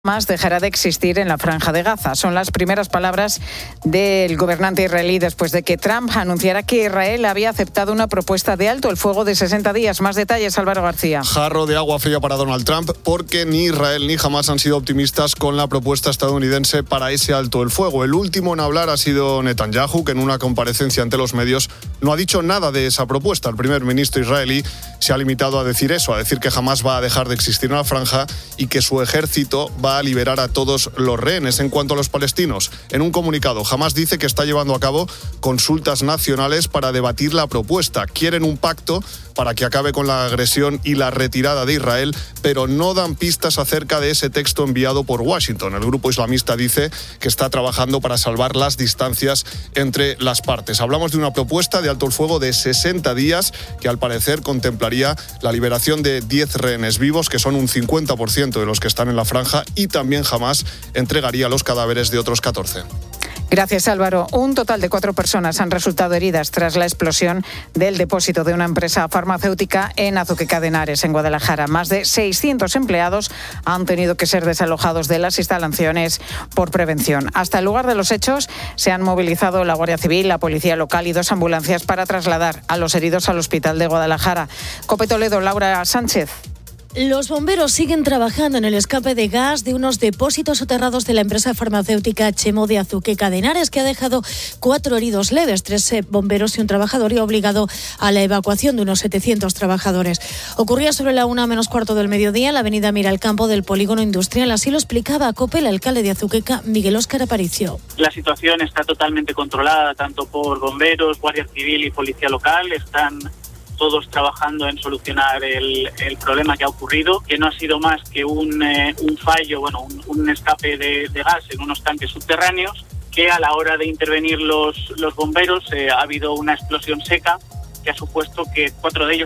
Más dejará de existir en la Franja de Gaza. Son las primeras palabras del gobernante israelí después de que Trump anunciara que Israel había aceptado una propuesta de alto el fuego de 60 días. Más detalles, Álvaro García. Jarro de agua fría para Donald Trump, porque ni Israel ni Hamás han sido optimistas con la propuesta estadounidense para ese alto el fuego. El último en hablar ha sido Netanyahu, que en una comparecencia ante los medios no ha dicho nada de esa propuesta. El primer ministro israelí se ha limitado a decir eso, a decir que Hamás va a dejar de existir en la franja y que su ejército va a liberar a todos los rehenes. En cuanto a los palestinos, en un comunicado, Hamás dice que está llevando a cabo consultas nacionales para debatir la propuesta. Quieren un pacto para que acabe con la agresión y la retirada de Israel, pero no dan pistas acerca de ese texto enviado por Washington. El grupo islamista dice que está trabajando para salvar las distancias entre las partes. Hablamos de una propuesta de alto el fuego de 60 días que al parecer contemplaría la liberación de 10 rehenes vivos, que son un 50% de los que están en la franja, y también Hamás entregaría los cadáveres de otros 14. Gracias, Álvaro. Un total de 4 personas han resultado heridas tras la explosión del depósito de una empresa farmacéutica en Azuqueca de Henares, en Guadalajara. Más de 600 empleados han tenido que ser desalojados de las instalaciones por prevención. Hasta el lugar de los hechos se han movilizado la Guardia Civil, la Policía Local y 2 ambulancias para trasladar a los heridos al Hospital de Guadalajara. COPE Toledo, Laura Sánchez. Los bomberos siguen trabajando en el escape de gas de unos depósitos soterrados de la empresa farmacéutica Chemo de Azuqueca de Henares, que ha dejado 4 heridos leves, 3 bomberos y un trabajador, y ha obligado a la evacuación de unos 700 trabajadores. Ocurría sobre la 1:15 del mediodía en la avenida Miralcampo del polígono industrial. Así lo explicaba a COPE el alcalde de Azuqueca, Miguel Óscar Aparicio. La situación está totalmente controlada, tanto por bomberos, Guardia Civil y Policía Local. Están todos trabajando en solucionar el problema que ha ocurrido, que no ha sido más que un fallo, un escape de gas en unos tanques subterráneos, que a la hora de intervenir los bomberos ha habido una explosión seca que ha supuesto que 4 de ellos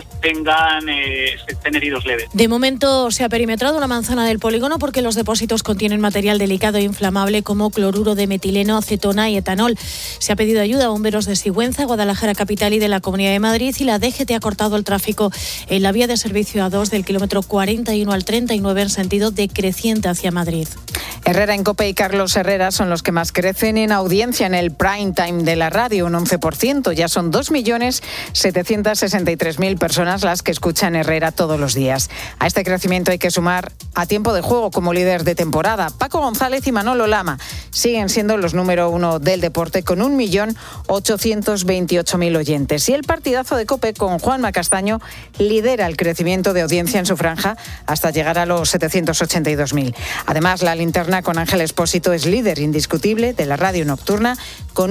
estén heridos leves. De momento se ha perimetrado una manzana del polígono porque los depósitos contienen material delicado e inflamable como cloruro de metileno, acetona y etanol. Se ha pedido ayuda a bomberos de Sigüenza, Guadalajara capital y de la Comunidad de Madrid, y la DGT ha cortado el tráfico en la vía de servicio A2 del kilómetro 41 al 39 en sentido decreciente hacia Madrid. Herrera en COPE y Carlos Herrera son los que más crecen en audiencia en el prime time de la radio, un 11%. Ya son 2.763.000 personas las que escuchan Herrera todos los días. A este crecimiento hay que sumar a Tiempo de Juego como líder de temporada. Paco González y Manolo Lama siguen siendo los número 1 del deporte con 1.828.000 oyentes. Y el partidazo de COPE con Juanma Castaño lidera el crecimiento de audiencia en su franja hasta llegar a los 782.000. Además, la linterna con Ángel Expósito es líder indiscutible de la radio nocturna con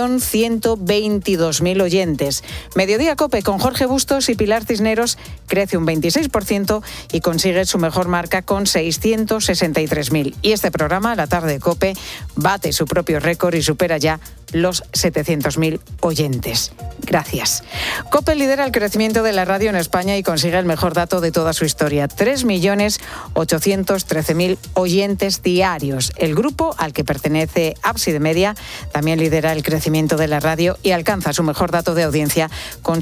1.122.000 oyentes. Mediodía COPE con Jorge Bustos y Pilar Cisneros crece un 26% y consigue su mejor marca con 663.000. Y este programa, La Tarde de COPE, bate su propio récord y supera ya los 700.000 oyentes. Gracias. COPE lidera el crecimiento de la radio en España y consigue el mejor dato de toda su historia: 3.813.000 oyentes diarios. El grupo al que pertenece Ábside Media también lidera el crecimiento de la radio y alcanza su mejor dato de audiencia con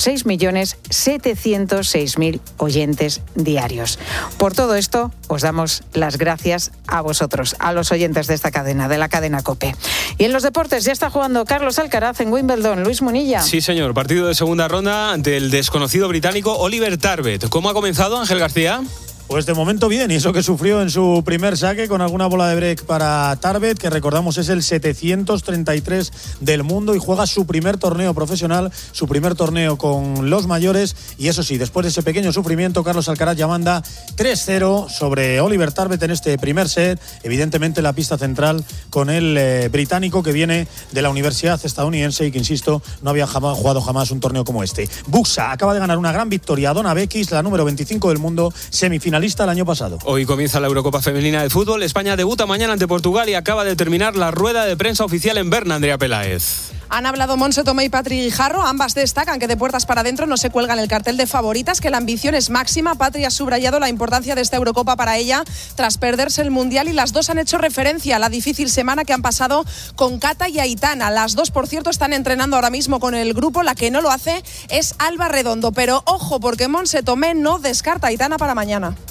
6.706.000 oyentes diarios. Por todo esto, os damos las gracias a vosotros, a los oyentes de esta cadena, de la cadena COPE. Y en los deportes ya está jugando Carlos Alcaraz en Wimbledon. Luis Munilla. Sí, señor. Partido de segunda ronda ante el desconocido británico Oliver Tarbet. ¿Cómo ha comenzado, Ángel García? Pues de momento bien, y eso que sufrió en su primer saque con alguna bola de break para Tarbet, que recordamos es el 733 del mundo y juega su primer torneo profesional, su primer torneo con los mayores, y eso sí, después de ese pequeño sufrimiento, Carlos Alcaraz ya manda 3-0 sobre Oliver Tarbet en este primer set, evidentemente la pista central con el británico que viene de la universidad estadounidense y que, insisto, no había jugado jamás un torneo como este. Buxa acaba de ganar una gran victoria a Donna Bekis, la número 25 del mundo, semifinalista el año pasado. Hoy comienza la Eurocopa Femenina de Fútbol. España debuta mañana ante Portugal y acaba de terminar la rueda de prensa oficial en Berna, Andrea Peláez. Han hablado Montse Tomé y Patri Guijarro. Ambas destacan que de puertas para adentro no se cuelgan el cartel de favoritas, que la ambición es máxima. Patri ha subrayado la importancia de esta Eurocopa para ella tras perderse el Mundial, y las dos han hecho referencia a la difícil semana que han pasado con Cata y Aitana. Las dos, por cierto, están entrenando ahora mismo con el grupo. La que no lo hace es Alba Redondo. Pero ojo, porque Montse Tomé no descarta a Aitana para mañana.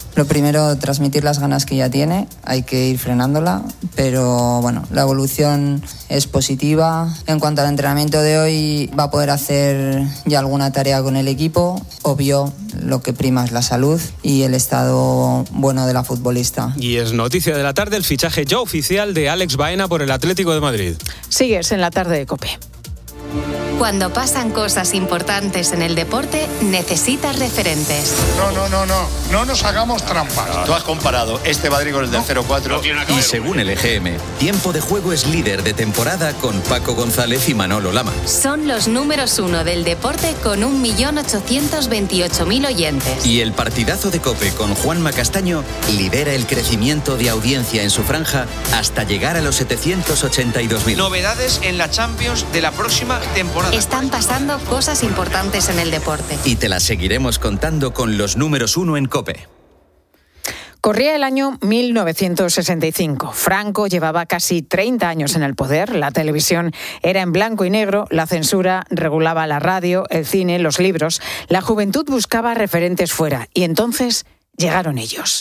Lo primero, transmitir las ganas que ya tiene, hay que ir frenándola, pero bueno, la evolución es positiva. En cuanto al entrenamiento de hoy, va a poder hacer ya alguna tarea con el equipo. Obvio, lo que prima es la salud y el estado bueno de la futbolista. Y es noticia de la tarde el fichaje ya oficial de Alex Baena por el Atlético de Madrid. Sigues en la tarde de COPE. Cuando pasan cosas importantes en el deporte, necesitas referentes. No nos hagamos trampas. Tú has comparado este Madrid con el del 0-4 y según el EGM, Tiempo de Juego es líder de temporada con Paco González y Manolo Lama. Son los números 1 del deporte con 1.828.000 oyentes. Y el partidazo de COPE con Juanma Castaño lidera el crecimiento de audiencia en su franja hasta llegar a los 782.000. Novedades en la Champions de la próxima temporada. Están pasando cosas importantes en el deporte. Y te las seguiremos contando con los números 1 en COPE. Corría el año 1965. Franco llevaba casi 30 años en el poder. La televisión era en blanco y negro. La censura regulaba la radio, el cine, los libros. La juventud buscaba referentes fuera. Y entonces llegaron ellos.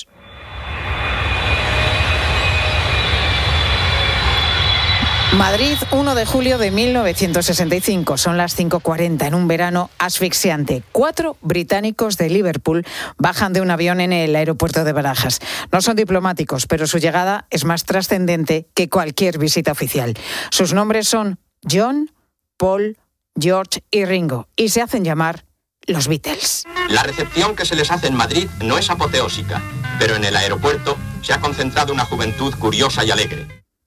Madrid, 1 de julio de 1965. Son las 5:40 en un verano asfixiante. 4 británicos de Liverpool bajan de un avión en el aeropuerto de Barajas. No son diplomáticos, pero su llegada es más trascendente que cualquier visita oficial. Sus nombres son John, Paul, George y Ringo, y se hacen llamar los Beatles. La recepción que se les hace en Madrid no es apoteósica, pero en el aeropuerto se ha concentrado una juventud curiosa y alegre.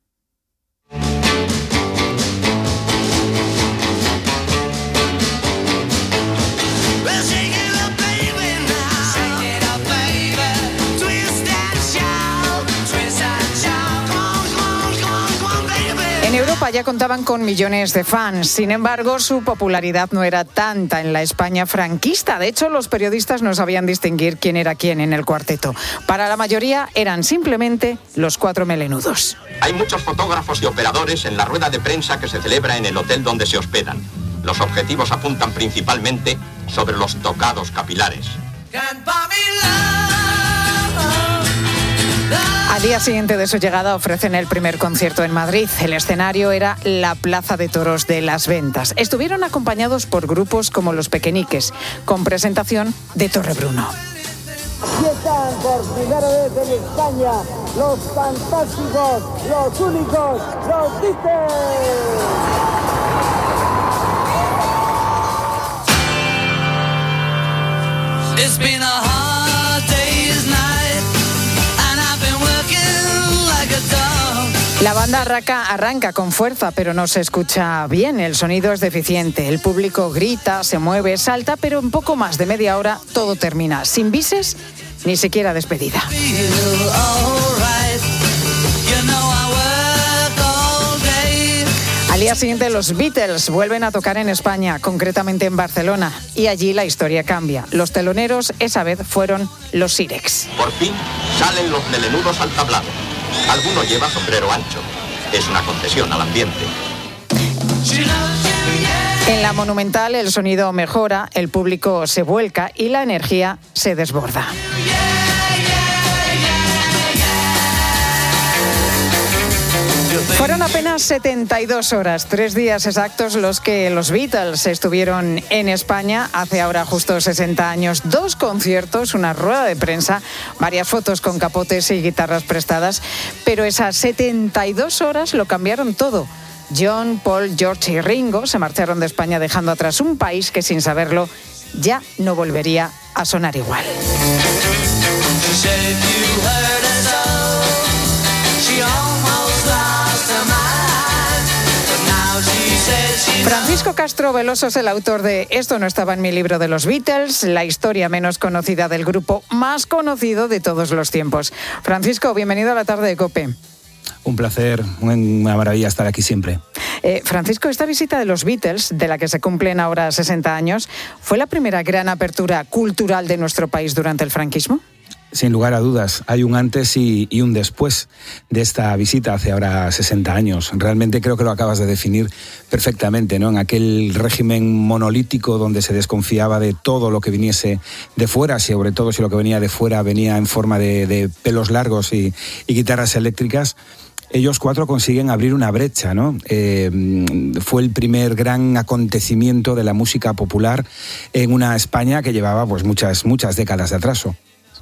En Europa ya contaban con millones de fans. Sin embargo, su popularidad no era tanta en la España franquista. De hecho, los periodistas no sabían distinguir quién era quién en el cuarteto. Para la mayoría eran simplemente los 4 melenudos. Hay muchos fotógrafos y operadores en la rueda de prensa que se celebra en el hotel donde se hospedan. Los objetivos apuntan principalmente sobre los tocados capilares. Al día siguiente de su llegada ofrecen el primer concierto en Madrid. El escenario era la Plaza de Toros de Las Ventas. Estuvieron acompañados por grupos como Los Pequeñiques, con presentación de Torrebruno. Aquí están por primera vez en España los fantásticos, los únicos, los Beatles. It's been a hard day's night and I've been working like a dog. La banda arranca con fuerza, pero no se escucha bien. El sonido es deficiente. El público grita, se mueve, salta, pero en poco más de media hora todo termina. Sin bises, ni siquiera despedida. Al día siguiente los Beatles vuelven a tocar en España, concretamente en Barcelona, y allí la historia cambia. Los teloneros esa vez fueron los Sirex. Por fin salen los melenudos al tablado. Alguno lleva sombrero ancho. Es una concesión al ambiente. En la Monumental el sonido mejora, el público se vuelca y la energía se desborda. Fueron apenas 72 horas, 3 días exactos los que los Beatles estuvieron en España hace ahora justo 60 años. 2 conciertos, una rueda de prensa, varias fotos con capotes y guitarras prestadas, pero esas 72 horas lo cambiaron todo. John, Paul, George y Ringo se marcharon de España dejando atrás un país que sin saberlo ya no volvería a sonar igual. Francisco Castro Veloso es el autor de Esto no estaba en mi libro de los Beatles, la historia menos conocida del grupo más conocido de todos los tiempos. Francisco, bienvenido a la tarde de COPE. Un placer, una maravilla estar aquí siempre. Francisco, esta visita de los Beatles, de la que se cumplen ahora 60 años, ¿fue la primera gran apertura cultural de nuestro país durante el franquismo? Sin lugar a dudas, hay un antes y un después de esta visita hace ahora 60 años. Realmente creo que lo acabas de definir perfectamente, ¿no? En aquel régimen monolítico donde se desconfiaba de todo lo que viniese de fuera, sobre todo si lo que venía de fuera venía en forma de pelos largos y guitarras eléctricas. Ellos 4 consiguen abrir una brecha, ¿no? Fue el primer gran acontecimiento de la música popular en una España que llevaba pues muchas décadas de atraso.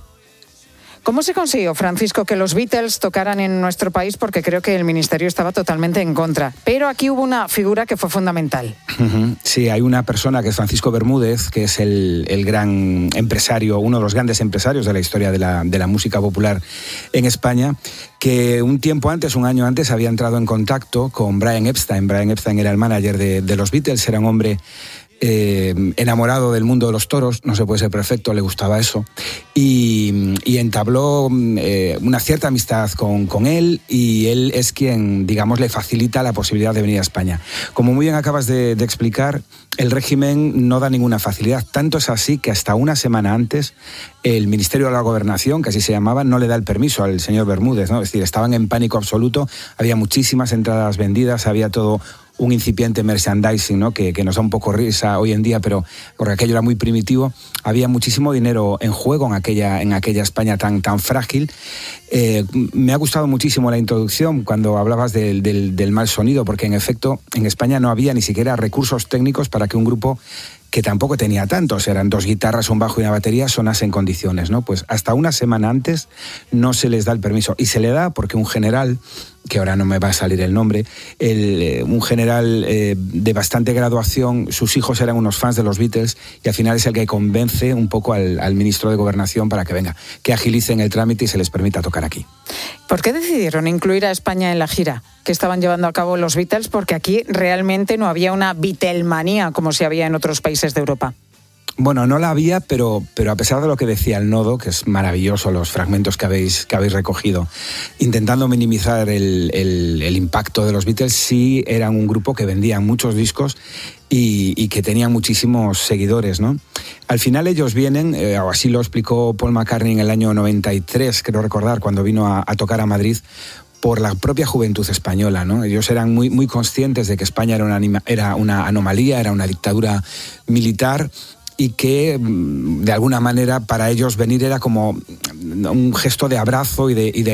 ¿Cómo se consiguió, Francisco, que los Beatles tocaran en nuestro país? Porque creo que el Ministerio estaba totalmente en contra. Pero aquí hubo una figura que fue fundamental. Sí, hay una persona que es Francisco Bermúdez, que es el gran empresario, uno de los grandes empresarios de la historia de la música popular en España, que un tiempo antes, un año antes, había entrado en contacto con Brian Epstein. Brian Epstein era el manager de los Beatles, era un hombre enamorado del mundo de los toros, no se puede ser perfecto, le gustaba eso, y entabló una cierta amistad con él, y él es quien, digamos, le facilita la posibilidad de venir a España. Como muy bien acabas de explicar, el régimen no da ninguna facilidad, tanto es así que hasta una semana antes el Ministerio de la Gobernación, que así se llamaba, no le da el permiso al señor Bermúdez, ¿no? Es decir, estaban en pánico absoluto, había muchísimas entradas vendidas, había todo un incipiente merchandising, ¿no? que nos da un poco risa hoy en día, pero porque aquello era muy primitivo, había muchísimo dinero en juego en aquella España tan frágil. Me ha gustado muchísimo la introducción cuando hablabas del mal sonido, porque en efecto en España no había ni siquiera recursos técnicos para que un grupo que tampoco tenía tantos, eran 2 guitarras, un bajo y una batería, sonase en condiciones, ¿no? Pues hasta una semana antes no se les da el permiso, y se le da porque un general, que ahora no me va a salir el nombre, un general de bastante graduación, sus hijos eran unos fans de los Beatles, y al final es el que convence un poco al ministro de Gobernación para que venga, que agilicen el trámite y se les permita tocar aquí. ¿Por qué decidieron incluir a España en la gira que estaban llevando a cabo los Beatles? Porque aquí realmente no había una Beatlemanía como si había en otros países de Europa. Bueno, no la había, pero a pesar de lo que decía el Nodo, que es maravilloso los fragmentos que habéis recogido, intentando minimizar el impacto de los Beatles, sí eran un grupo que vendían muchos discos y que tenían muchísimos seguidores, ¿no? Al final ellos vienen, o así lo explicó Paul McCartney en el año 93, creo recordar, cuando vino a tocar a Madrid, por la propia juventud española, ¿no? Ellos eran muy conscientes de que España era una anomalía, era una dictadura militar, y que de alguna manera para ellos venir era como un gesto de abrazo y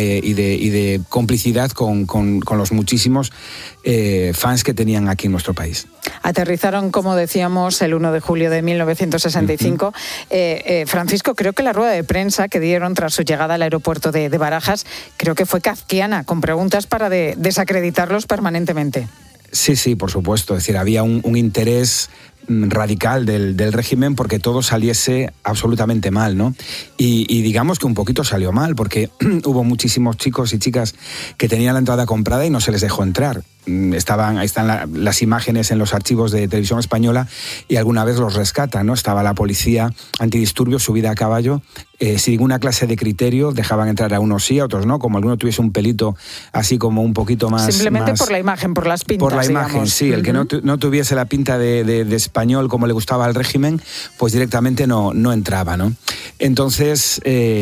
de complicidad con los muchísimos fans que tenían aquí en nuestro país. Aterrizaron, como decíamos, el 1 de julio de 1965. Francisco, creo que la rueda de prensa que dieron tras su llegada al aeropuerto de Barajas, creo que fue kafkiana, con preguntas para desacreditarlos permanentemente. Sí, por supuesto. Es decir, había un interés radical del régimen porque todo saliese absolutamente mal, ¿no? Y digamos que un poquito salió mal, porque hubo muchísimos chicos y chicas que tenían la entrada comprada y no se les dejó entrar. Ahí están las imágenes en los archivos de Televisión Española, y alguna vez los rescatan, ¿no? Estaba la policía antidisturbios subida a caballo, sin ninguna clase de criterio, dejaban entrar a unos sí, a otros no, como alguno tuviese un pelito así como un poquito más... Simplemente por la imagen, por las pintas, por la imagen, digamos. Sí, el que no tuviese la pinta de español como le gustaba al régimen, pues directamente no entraba, ¿no? Entonces,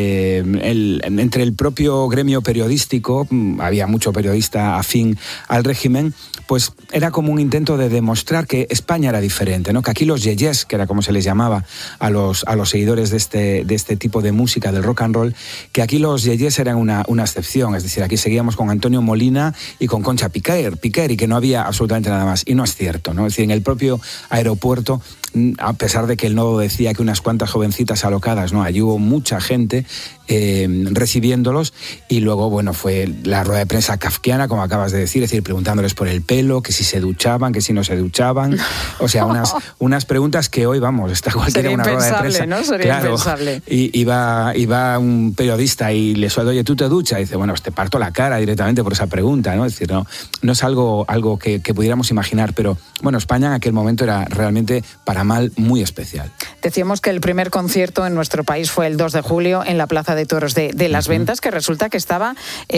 entre el propio gremio periodístico, había mucho periodista afín al régimen, pues era como un intento de demostrar que España era diferente, ¿no? Que aquí los yeyes, que era como se les llamaba a los seguidores de este tipo de música, del rock and roll, que aquí los yeyes eran una excepción. Es decir, aquí seguíamos con Antonio Molina y con Concha Piquer, y que no había absolutamente nada más. Y no es cierto, ¿no? Es decir, en el propio aeropuerto, a pesar de que el Nodo decía que unas cuantas jovencitas alocadas, ¿no? Allí hubo mucha gente recibiéndolos, y luego, bueno, fue la rueda de prensa kafkiana, como acabas de decir, es decir, preguntándoles por el pelo, que si se duchaban, que si no se duchaban, o sea, unas preguntas que hoy, vamos, está cualquiera en una rueda de prensa, ¿no? Sería claro, impensable. Y iba un periodista y le suelta, oye, ¿tú te duchas? Y dice, bueno, te parto la cara directamente por esa pregunta, ¿no? Es decir, no es algo que pudiéramos imaginar, pero bueno, España en aquel momento era realmente realmente para mal muy especial. Decíamos que el primer concierto en nuestro país fue el 2 de julio en la Plaza de Toros de Las Ventas, que resulta que estaba,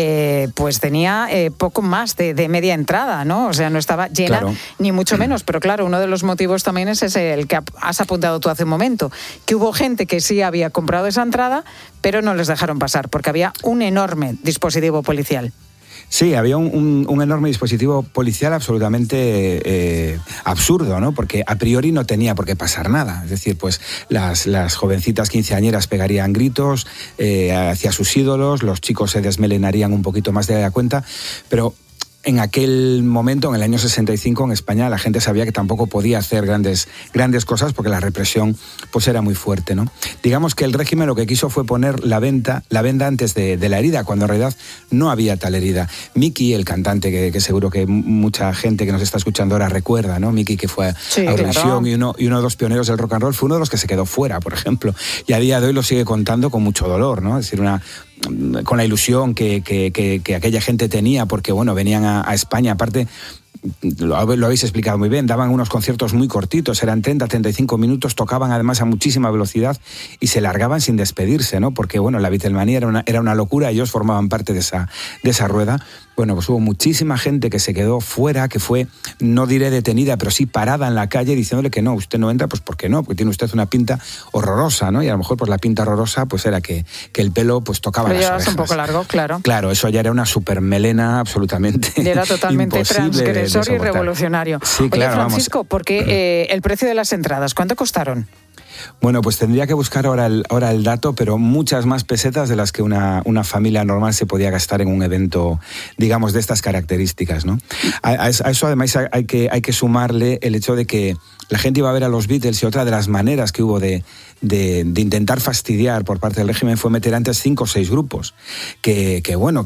pues tenía poco más de media entrada, ¿no? O sea, no estaba llena, claro, ni mucho menos. Pero claro, uno de los motivos también es ese, el que has apuntado tú hace un momento, que hubo gente que sí había comprado esa entrada, pero no les dejaron pasar, porque había un enorme dispositivo policial. Sí, había un enorme dispositivo policial absolutamente absurdo, ¿no? Porque a priori no tenía por qué pasar nada. Es decir, pues las jovencitas quinceañeras pegarían gritos hacia sus ídolos, los chicos se desmelenarían un poquito más de la cuenta, pero en aquel momento, en el año 65, en España, la gente sabía que tampoco podía hacer grandes cosas porque la represión pues era muy fuerte, ¿no? Digamos que el régimen lo que quiso fue poner la venda antes de la herida, cuando en realidad no había tal herida. Miki, el cantante, que seguro que mucha gente que nos está escuchando ahora recuerda, ¿no? Miki, que fue a Eurovisión, claro, y uno de los pioneros del rock and roll, fue uno de los que se quedó fuera, por ejemplo. Y a día de hoy lo sigue contando con mucho dolor, ¿no? Es decir, con la ilusión que aquella gente tenía, porque bueno, venían a España, aparte lo habéis explicado muy bien, daban unos conciertos muy cortitos, eran 30-35 minutos, tocaban además a muchísima velocidad y se largaban sin despedirse, ¿no? Porque bueno, la Beatlemanía era una locura, ellos formaban parte de esa rueda. Bueno, pues hubo muchísima gente que se quedó fuera, que fue, no diré detenida, pero sí parada en la calle diciéndole que no, usted no entra, pues ¿por qué no? Porque tiene usted una pinta horrorosa, ¿no? Y a lo mejor pues la pinta horrorosa pues era que el pelo pues tocaba las orejas. Un poco largo, claro. Claro, eso ya era una supermelena absolutamente y era totalmente transgresor y revolucionario. Sí, claro, oye, Francisco, vamos. Porque el precio de las entradas, ¿cuánto costaron? Bueno, pues tendría que buscar ahora el dato, pero muchas más pesetas de las que una familia normal se podía gastar en un evento, digamos, de estas características, ¿no? A eso además hay que sumarle el hecho de que la gente iba a ver a los Beatles y otra de las maneras que hubo de intentar fastidiar por parte del régimen fue meter antes 5 o 6 grupos que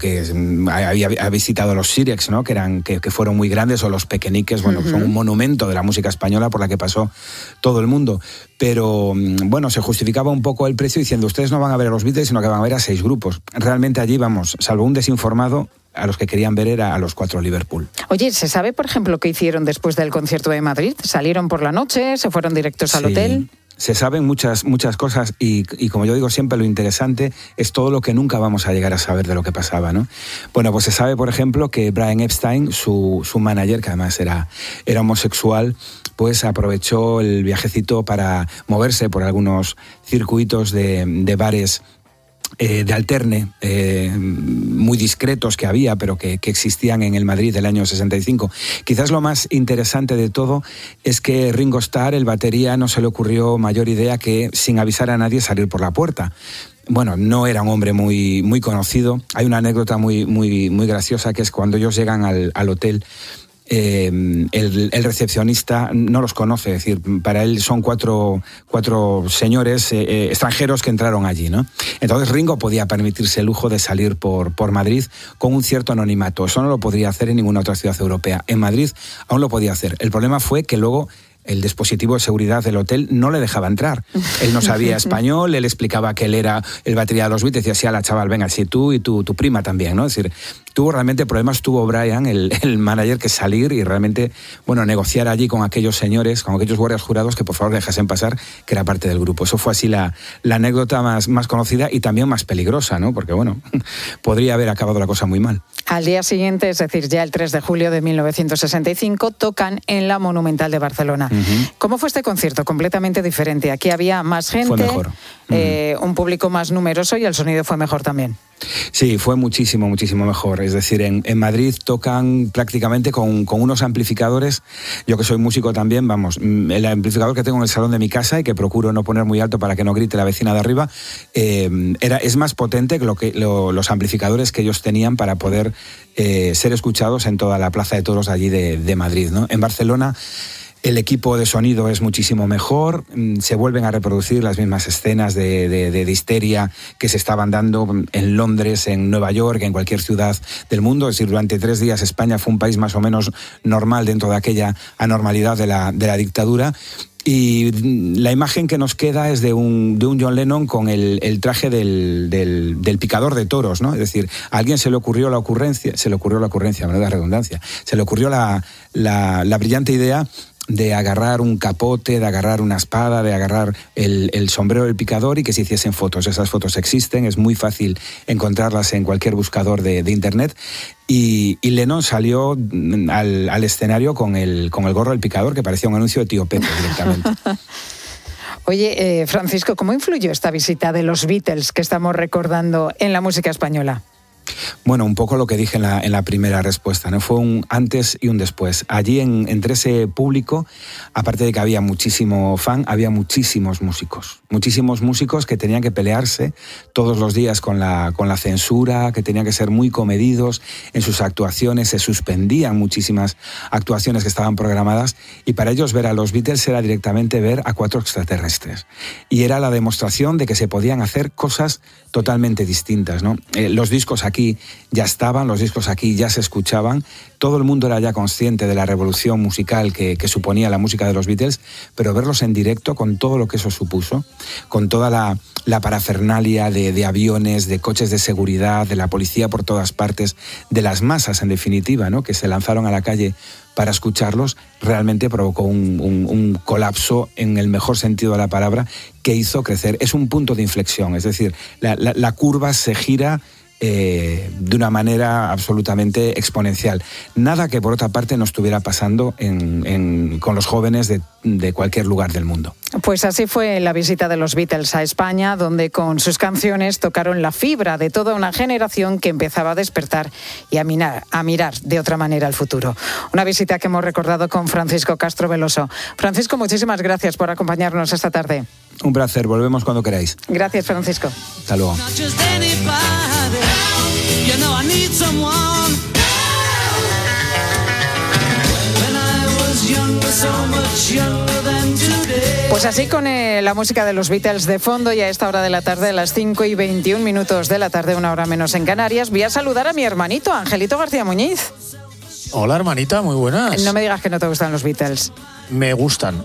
había visitado los Sirex, ¿no? que fueron muy grandes, o los Pequeñiques, bueno, son un monumento de la música española por la que pasó todo el mundo. Pero bueno, se justificaba un poco el precio diciendo, ustedes no van a ver a los Beatles, sino que van a ver a 6 grupos. Realmente allí, vamos, salvo un desinformado, a los que querían ver era a los 4 Liverpool. Oye, ¿se sabe, por ejemplo, qué hicieron después del concierto de Madrid? ¿Salieron por la noche? ¿Se fueron directos al hotel? Se saben muchas cosas y como yo digo siempre, lo interesante es todo lo que nunca vamos a llegar a saber de lo que pasaba, ¿no? Bueno, pues se sabe, por ejemplo, que Brian Epstein, su manager, que además era homosexual, pues aprovechó el viajecito para moverse por algunos circuitos de bares de alterne, muy discretos que había, pero que existían en el Madrid del año 65. Quizás lo más interesante de todo es que Ringo Starr, el batería, no se le ocurrió mayor idea que, sin avisar a nadie, salir por la puerta. Bueno, no era un hombre muy conocido. Hay una anécdota muy graciosa, que es cuando ellos llegan al hotel, el recepcionista no los conoce, es decir, para él son cuatro señores extranjeros que entraron allí, ¿no? Entonces Ringo podía permitirse el lujo de salir por Madrid con un cierto anonimato. Eso no lo podría hacer en ninguna otra ciudad europea. En Madrid aún lo podía hacer. El problema fue que luego el dispositivo de seguridad del hotel no le dejaba entrar. Él no sabía español, él explicaba que él era el batería de los Beatles, decía así a la chaval, venga, sí, tú y tu prima también, ¿no? Es decir, tuvo realmente problemas, tuvo Brian, el manager, que salir y realmente, bueno, negociar allí con aquellos señores, con aquellos guardias jurados, que por favor dejasen pasar, que era parte del grupo. Eso fue así la anécdota más conocida y también más peligrosa, ¿no? Porque, bueno, podría haber acabado la cosa muy mal. Al día siguiente, es decir, ya el 3 de julio de 1965, tocan en la Monumental de Barcelona. ¿Cómo fue este concierto? Completamente diferente. Aquí había más gente, fue mejor. Un público más numeroso y el sonido fue mejor también. Sí, fue muchísimo mejor. Es decir, en Madrid tocan prácticamente con unos amplificadores. Yo, que soy músico también, vamos, el amplificador que tengo en el salón de mi casa y que procuro no poner muy alto para que no grite la vecina de arriba, es más potente que los amplificadores que ellos tenían para poder ser escuchados en toda la Plaza de Toros allí de Madrid, ¿no? En Barcelona el equipo de sonido es muchísimo mejor, se vuelven a reproducir las mismas escenas de histeria que se estaban dando en Londres, en Nueva York, en cualquier ciudad del mundo. Es decir, durante 3 días España fue un país más o menos normal dentro de aquella anormalidad de la dictadura. Y la imagen que nos queda es de un John Lennon con el traje del picador de toros, ¿no? Es decir, a alguien se le ocurrió la ocurrencia, menuda redundancia, se le ocurrió la brillante idea de agarrar un capote, de agarrar una espada, de agarrar el sombrero del picador y que se hiciesen fotos. Esas fotos existen, es muy fácil encontrarlas en cualquier buscador de internet. Y Lennon salió al escenario con el gorro del picador, que parecía un anuncio de Tío Pepe directamente. Oye, Francisco, ¿cómo influyó esta visita de los Beatles que estamos recordando en la música española? Bueno, un poco lo que dije en la primera respuesta, ¿no? Fue un antes y un después. Allí, entre ese público, aparte de que había muchísimo fan, había muchísimos músicos que tenían que pelearse todos los días con la censura, que tenían que ser muy comedidos en sus actuaciones, se suspendían muchísimas actuaciones que estaban programadas, y para ellos ver a los Beatles era directamente ver a 4 extraterrestres. Y era la demostración de que se podían hacer cosas totalmente distintas, ¿no? Los discos aquí ya estaban, los discos aquí ya se escuchaban, todo el mundo era ya consciente de la revolución musical que suponía la música de los Beatles, pero verlos en directo con todo lo que eso supuso, con toda la parafernalia de aviones, de coches de seguridad, de la policía por todas partes, de las masas en definitiva, ¿no? Que se lanzaron a la calle para escucharlos, realmente provocó un colapso en el mejor sentido de la palabra, que hizo crecer. Es un punto de inflexión, es decir, la curva se gira de una manera absolutamente exponencial. Nada que por otra parte no estuviera pasando con los jóvenes de cualquier lugar del mundo. Pues así fue la visita de los Beatles a España, donde con sus canciones tocaron la fibra de toda una generación que empezaba a despertar y a mirar de otra manera al futuro. Una visita que hemos recordado con Francisco Castro Veloso. Francisco, muchísimas gracias por acompañarnos esta tarde. Un placer, volvemos cuando queráis. Gracias, Francisco. Hasta luego. Pues así con la música de los Beatles de fondo, y a esta hora de la tarde, a las 5:21 de la tarde, una hora menos en Canarias, voy a saludar a mi hermanito, Angelito García Muñiz. Hola, hermanita, muy buenas. No me digas que no te gustan los Beatles. Me gustan.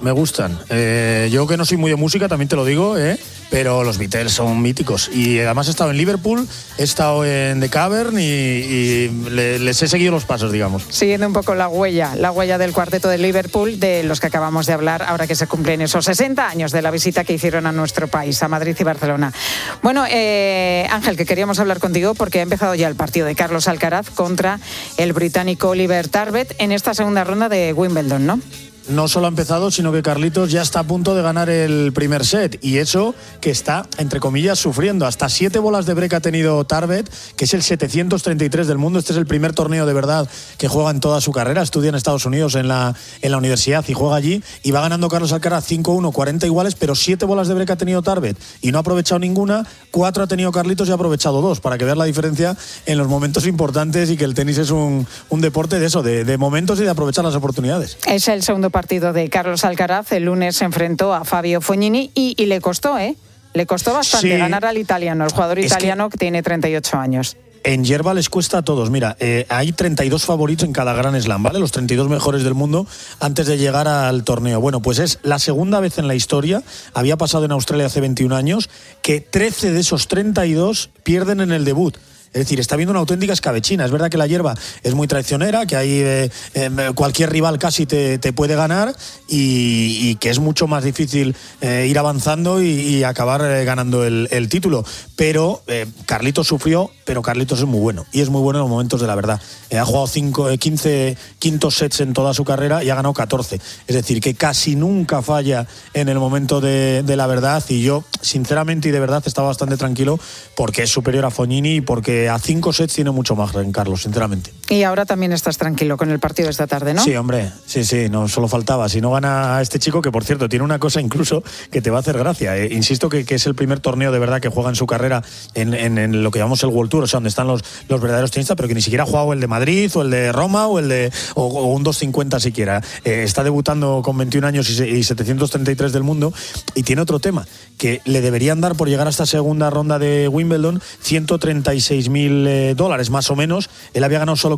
Yo que no soy muy de música, también te lo digo, pero los Beatles son míticos. Y además he estado en Liverpool, he estado en The Cavern y les he seguido los pasos, digamos. Siguiendo un poco la huella del cuarteto de Liverpool, de los que acabamos de hablar, ahora que se cumplen esos 60 años de la visita que hicieron a nuestro país, a Madrid y Barcelona. Bueno, Ángel, que queríamos hablar contigo porque ha empezado ya el partido de Carlos Alcaraz contra el británico Oliver Tarbet en esta segunda ronda de Wimbledon, ¿no? No solo ha empezado, sino que Carlitos ya está a punto de ganar el primer set, y eso que está, entre comillas, sufriendo. Hasta 7 bolas de break ha tenido Tarbet, que es el 733 del mundo. Este es el primer torneo de verdad que juega en toda su carrera. Estudia en Estados Unidos en la universidad y juega allí, y va ganando Carlos Alcaraz 5-1, 40 iguales, pero 7 bolas de break ha tenido Tarbet y no ha aprovechado ninguna. 4 ha tenido Carlitos y ha aprovechado 2, para que veas la diferencia en los momentos importantes, y que el tenis es un deporte de eso, de momentos y de aprovechar las oportunidades. Es el segundo partido de Carlos Alcaraz. El lunes se enfrentó a Fabio Fognini y le costó, le costó bastante ganar al italiano, el jugador italiano que tiene 38 años. En hierba les cuesta a todos. Mira, hay 32 favoritos en cada Grand Slam, ¿vale? Los 32 mejores del mundo antes de llegar al torneo. Bueno, pues es la segunda vez en la historia, había pasado en Australia hace 21 años, que 13 de esos 32 pierden en el debut. Es decir, está viendo una auténtica escabechina. Es verdad que la hierba es muy traicionera, que ahí cualquier rival casi te puede ganar, y que es mucho más difícil ir avanzando y acabar ganando el título. Pero Carlitos sufrió, pero Carlitos es muy bueno, y es muy bueno en los momentos de la verdad. Ha jugado 15 quintos sets en toda su carrera y ha ganado 14. Es decir, que casi nunca falla en el momento de la verdad, y yo, sinceramente y de verdad, estaba bastante tranquilo porque es superior a Fognini y porque a 5 sets tiene mucho más, Carlos, sinceramente. Y ahora también estás tranquilo con el partido de esta tarde, ¿no? Sí, hombre, sí, no solo faltaba. Si no gana a este chico, que por cierto tiene una cosa incluso que te va a hacer gracia. Insisto que es el primer torneo de verdad que juega en su carrera en lo que llamamos el World Tour, o sea, donde están los verdaderos tenistas, pero que ni siquiera ha jugado el de Madrid o el de Roma o un 250 siquiera. Está debutando con 21 años y 733 del mundo, y tiene otro tema, que le deberían dar por llegar a esta segunda ronda de Wimbledon $136.000 más o menos. Él había ganado solo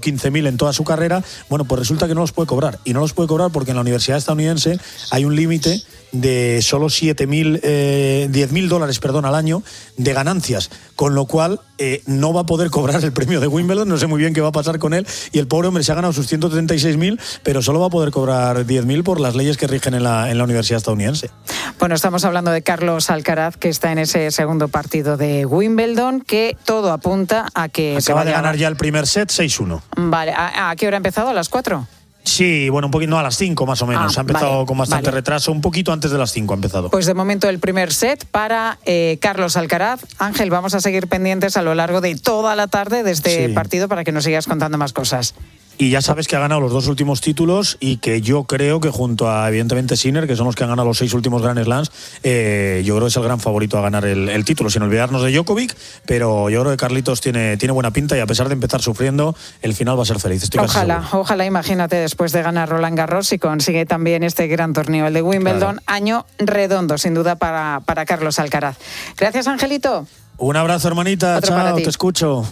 15.000 en toda su carrera. Bueno, pues resulta que no los puede cobrar. Y no los puede cobrar porque en la universidad estadounidense hay un límite de solo $10.000 al año de ganancias, con lo cual no va a poder cobrar el premio de Wimbledon. No sé muy bien qué va a pasar con él, y el pobre hombre se ha ganado sus 136.000, pero solo va a poder cobrar 10.000 por las leyes que rigen en la universidad estadounidense. Bueno, estamos hablando de Carlos Alcaraz, que está en ese segundo partido de Wimbledon, que todo apunta a que acaba de ganar ya el primer set 6-1. Vale, ¿a qué hora ha empezado? ¿A las 4? Sí, bueno, un poquito, no, a las 5 más o menos. Ha empezado con bastante retraso, un poquito antes de las 5 ha empezado. Pues de momento el primer set para Carlos Alcaraz. Ángel, vamos a seguir pendientes a lo largo de toda la tarde de este partido para que nos sigas contando más cosas. Y ya sabes que ha ganado los 2 últimos títulos y que yo creo que junto a, evidentemente, Sinner, que son los que han ganado los 6 últimos Grand Slams, yo creo que es el gran favorito a ganar el título, sin olvidarnos de Djokovic, pero yo creo que Carlitos tiene buena pinta y a pesar de empezar sufriendo, el final va a ser feliz. Estoy ojalá, imagínate, después de ganar Roland Garros y consigue también este gran torneo, el de Wimbledon, claro. Año redondo, sin duda, para Carlos Alcaraz. Gracias, Angelito. Un abrazo, hermanita. Otro chao, te escucho.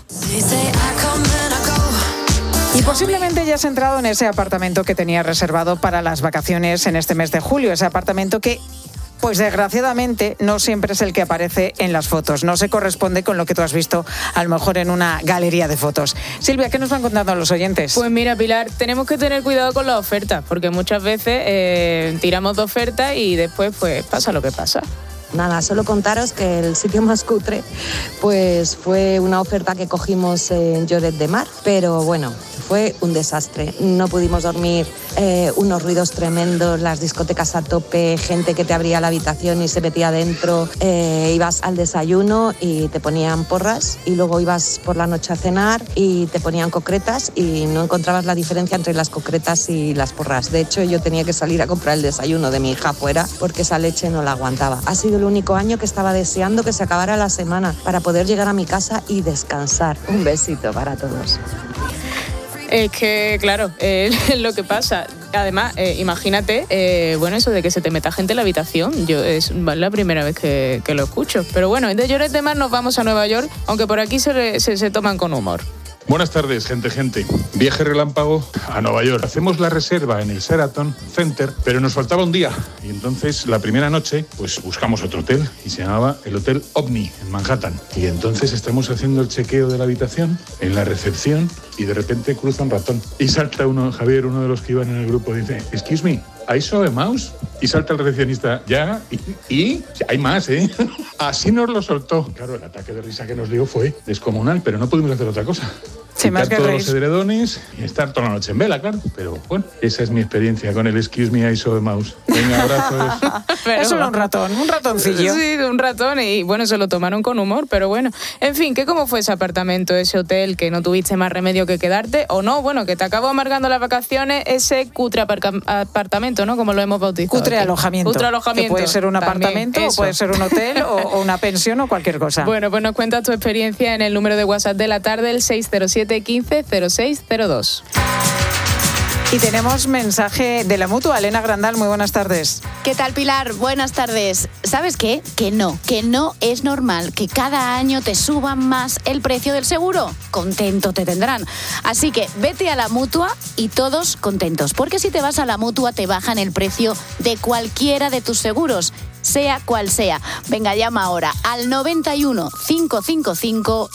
Y posiblemente ya has entrado en ese apartamento que tenías reservado para las vacaciones en este mes de julio, ese apartamento que, pues desgraciadamente, no siempre es el que aparece en las fotos, no se corresponde con lo que tú has visto a lo mejor en una galería de fotos. Silvia, ¿qué nos van contando los oyentes? Pues mira, Pilar, tenemos que tener cuidado con las ofertas, porque muchas veces tiramos de ofertas y después pues pasa lo que pasa. Nada, solo contaros que el sitio más cutre pues fue una oferta que cogimos en Lloret de Mar, pero bueno, fue un desastre. No pudimos dormir, unos ruidos tremendos, las discotecas a tope, gente que te abría la habitación y se metía dentro, ibas al desayuno y te ponían porras y luego ibas por la noche a cenar y te ponían concretas y no encontrabas la diferencia entre las concretas y las porras. De hecho, yo tenía que salir a comprar el desayuno de mi hija afuera porque esa leche no la aguantaba. Ha sido el único año que estaba deseando que se acabara la semana para poder llegar a mi casa y descansar. Un besito para todos. Es que, claro, es lo que pasa. Además, imagínate, bueno, eso de que se te meta gente en la habitación. Yo es la primera vez que lo escucho. Pero bueno, de Lloret de Mar nos vamos a Nueva York, aunque por aquí se toman con humor. Buenas tardes, gente. Viaje relámpago a Nueva York. Hacemos la reserva en el Sheraton Center, pero nos faltaba un día. Y entonces, la primera noche, pues buscamos otro hotel y se llamaba el Hotel Omni en Manhattan. Y entonces estamos haciendo el chequeo de la habitación en la recepción y de repente cruza un ratón. Y salta Javier, uno de los que iban en el grupo, dice, "Excuse me, ¿I saw a mouse?" Y salta el recepcionista, ya, y hay más, ¿eh? Así nos lo soltó. Claro, el ataque de risa que nos dio fue descomunal, pero no pudimos hacer otra cosa. Sí, más que todos reír. Los edredones y estar toda la noche en vela, claro. Pero bueno, esa es mi experiencia con el Excuse me, I saw a mouse. Venga, abrazos. Es solo un ratoncillo. Sí, un ratón y bueno, se lo tomaron con humor, pero bueno. En fin, ¿cómo fue ese apartamento, ese hotel, que no tuviste más remedio que quedarte? O no, bueno, que te acabó amargando las vacaciones, ese cutre apartamento, ¿no? Como lo hemos bautizado. Cutre alojamiento. Que puede ser un apartamento, o puede ser un hotel, o una pensión, o cualquier cosa. Bueno, pues nos cuentas tu experiencia en el número de WhatsApp de la tarde, el 607 15 0602. Y tenemos mensaje de la Mutua. Elena Grandal, muy buenas tardes. ¿Qué tal, Pilar? Buenas tardes. ¿Sabes qué? Que no es normal que cada año te suban más el precio del seguro. Contento te tendrán. Así que vete a la Mutua y todos contentos. Porque si te vas a la Mutua te bajan el precio de cualquiera de tus seguros, sea cual sea. Venga, llama ahora al 91 555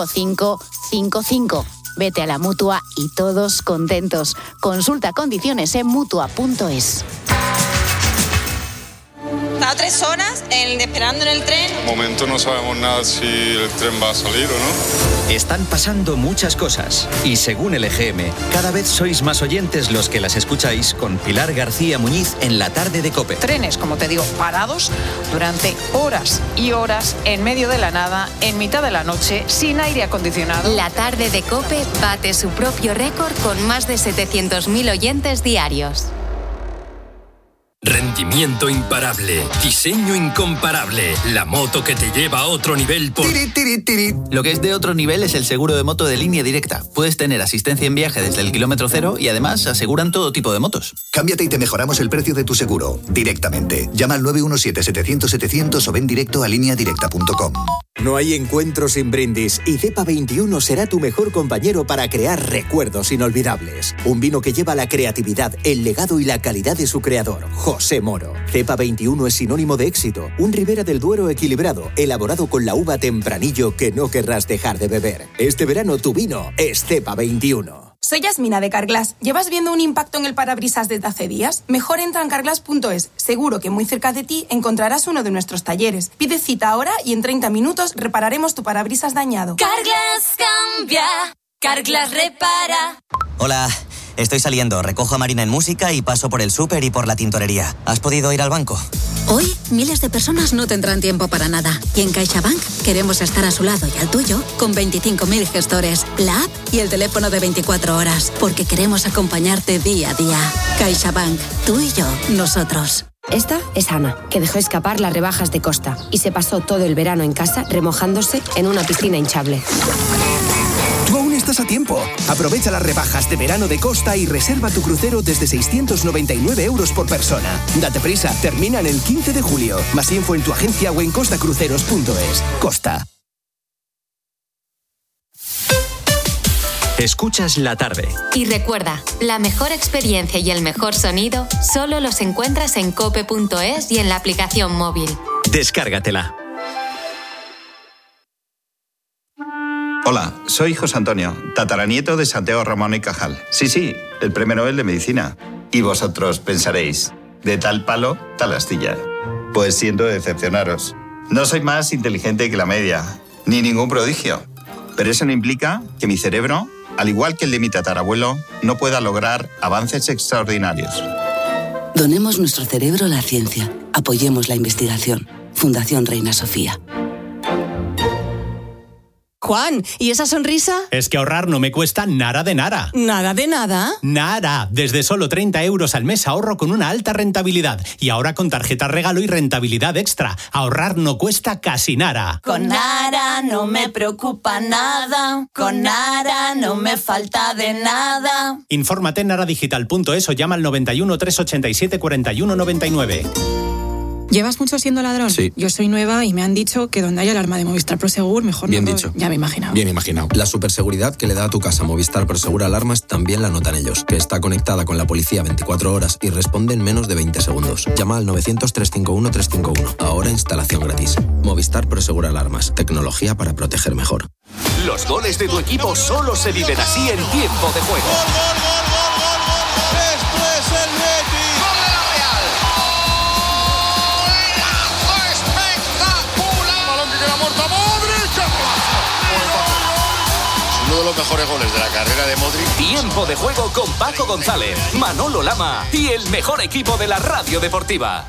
5555. Vete a la Mutua y todos contentos. Consulta condiciones en Mutua.es. Estaba 3 horas esperando en el tren. De momento no sabemos nada si el tren va a salir o no. Están pasando muchas cosas y según el EGM, cada vez sois más oyentes los que las escucháis con Pilar García Muñiz en la tarde de COPE. Trenes, como te digo, parados durante horas y horas en medio de la nada, en mitad de la noche, sin aire acondicionado. La tarde de COPE bate su propio récord con más de 700.000 oyentes diarios. Rendimiento imparable, diseño incomparable, la moto que te lleva a otro nivel por... Lo que es de otro nivel es el seguro de moto de Línea Directa. Puedes tener asistencia en viaje desde el kilómetro cero y además aseguran todo tipo de motos. Cámbiate y te mejoramos el precio de tu seguro directamente. Llama al 917-700-700 o ven directo a lineadirecta.com. No hay encuentro sin brindis y Cepa 21 será tu mejor compañero para crear recuerdos inolvidables. Un vino que lleva la creatividad, el legado y la calidad de su creador, José Moro. Cepa 21 es sinónimo de éxito. Un Ribera del Duero equilibrado, elaborado con la uva Tempranillo que no querrás dejar de beber. Este verano tu vino es Cepa 21. Soy Yasmina de Carglass. ¿Llevas viendo un impacto en el parabrisas desde hace días? Mejor entra en carglass.es. Seguro que muy cerca de ti encontrarás uno de nuestros talleres. Pide cita ahora y en 30 minutos repararemos tu parabrisas dañado. Carglass cambia, Carglass repara. Hola, estoy saliendo. Recojo a Marina en música y paso por el súper y por la tintorería. ¿Has podido ir al banco? Hoy, miles de personas no tendrán tiempo para nada. Y en CaixaBank queremos estar a su lado y al tuyo con 25.000 gestores, la app y el teléfono de 24 horas. Porque queremos acompañarte día a día. CaixaBank, tú y yo, nosotros. Esta es Ana, que dejó escapar las rebajas de Costa y se pasó todo el verano en casa remojándose en una piscina hinchable. Tú aún estás a tiempo. Aprovecha las rebajas de verano de Costa y reserva tu crucero desde 699 euros por persona. Date prisa, terminan el 15 de julio. Más info en tu agencia o en costacruceros.es. Costa. Escuchas la tarde. Y recuerda, la mejor experiencia y el mejor sonido solo los encuentras en cope.es y en la aplicación móvil. Descárgatela. Hola, soy José Antonio, tataranieto de Santiago Ramón y Cajal. Sí, el Premio Nobel de Medicina. Y vosotros pensaréis, de tal palo, tal astilla. Pues siento decepcionaros. No soy más inteligente que la media, ni ningún prodigio. Pero eso no implica que mi cerebro, al igual que el de mi tatarabuelo, no pueda lograr avances extraordinarios. Donemos nuestro cerebro a la ciencia. Apoyemos la investigación. Fundación Reina Sofía. Juan, ¿y esa sonrisa? Es que ahorrar no me cuesta nada de nada. ¿Nada de nada? Nada. Desde solo 30 euros al mes ahorro con una alta rentabilidad. Y ahora con tarjeta regalo y rentabilidad extra. Ahorrar no cuesta casi nada. Con Nara no me preocupa nada. Con Nara no me falta de nada. Infórmate en naradigital.es o llama al 91 387 41 99. ¿Llevas mucho siendo ladrón? Sí. Yo soy nueva y me han dicho que donde hay alarma de Movistar Prosegur, mejor Bien no. dicho. Ya me he imaginado. Bien imaginado. La superseguridad que le da a tu casa Movistar Prosegur Alarmas también la notan ellos, que está conectada con la policía 24 horas y responde en menos de 20 segundos. Llama al 900-351-351. Ahora instalación gratis. Movistar Prosegur Alarmas. Tecnología para proteger mejor. Los goles de tu equipo solo se viven así en tiempo de juego. Esto es el Betis. ¡Gol de la Real! ¡Golazo espectacular! Balón que queda muerto a Modric. Uno de los mejores goles de la carrera de Modric. Tiempo de juego con Paco González, Manolo Lama y el mejor equipo de la radio deportiva.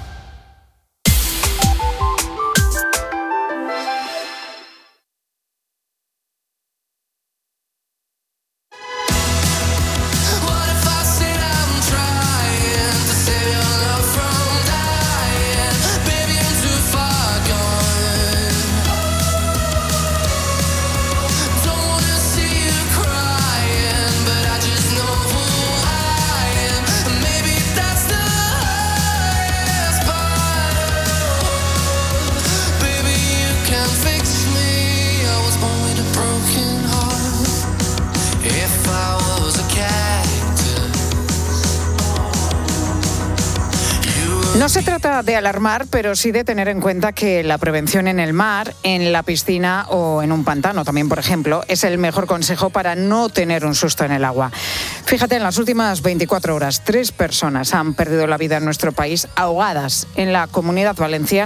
No se trata de alarmar, pero sí de tener en cuenta que la prevención en el mar, en la piscina o en un pantano también, por ejemplo, es el mejor consejo para no tener un susto en el agua. Fíjate, en las últimas 24 horas, 3 personas han perdido la vida en nuestro país ahogadas. En la Comunidad Valenciana,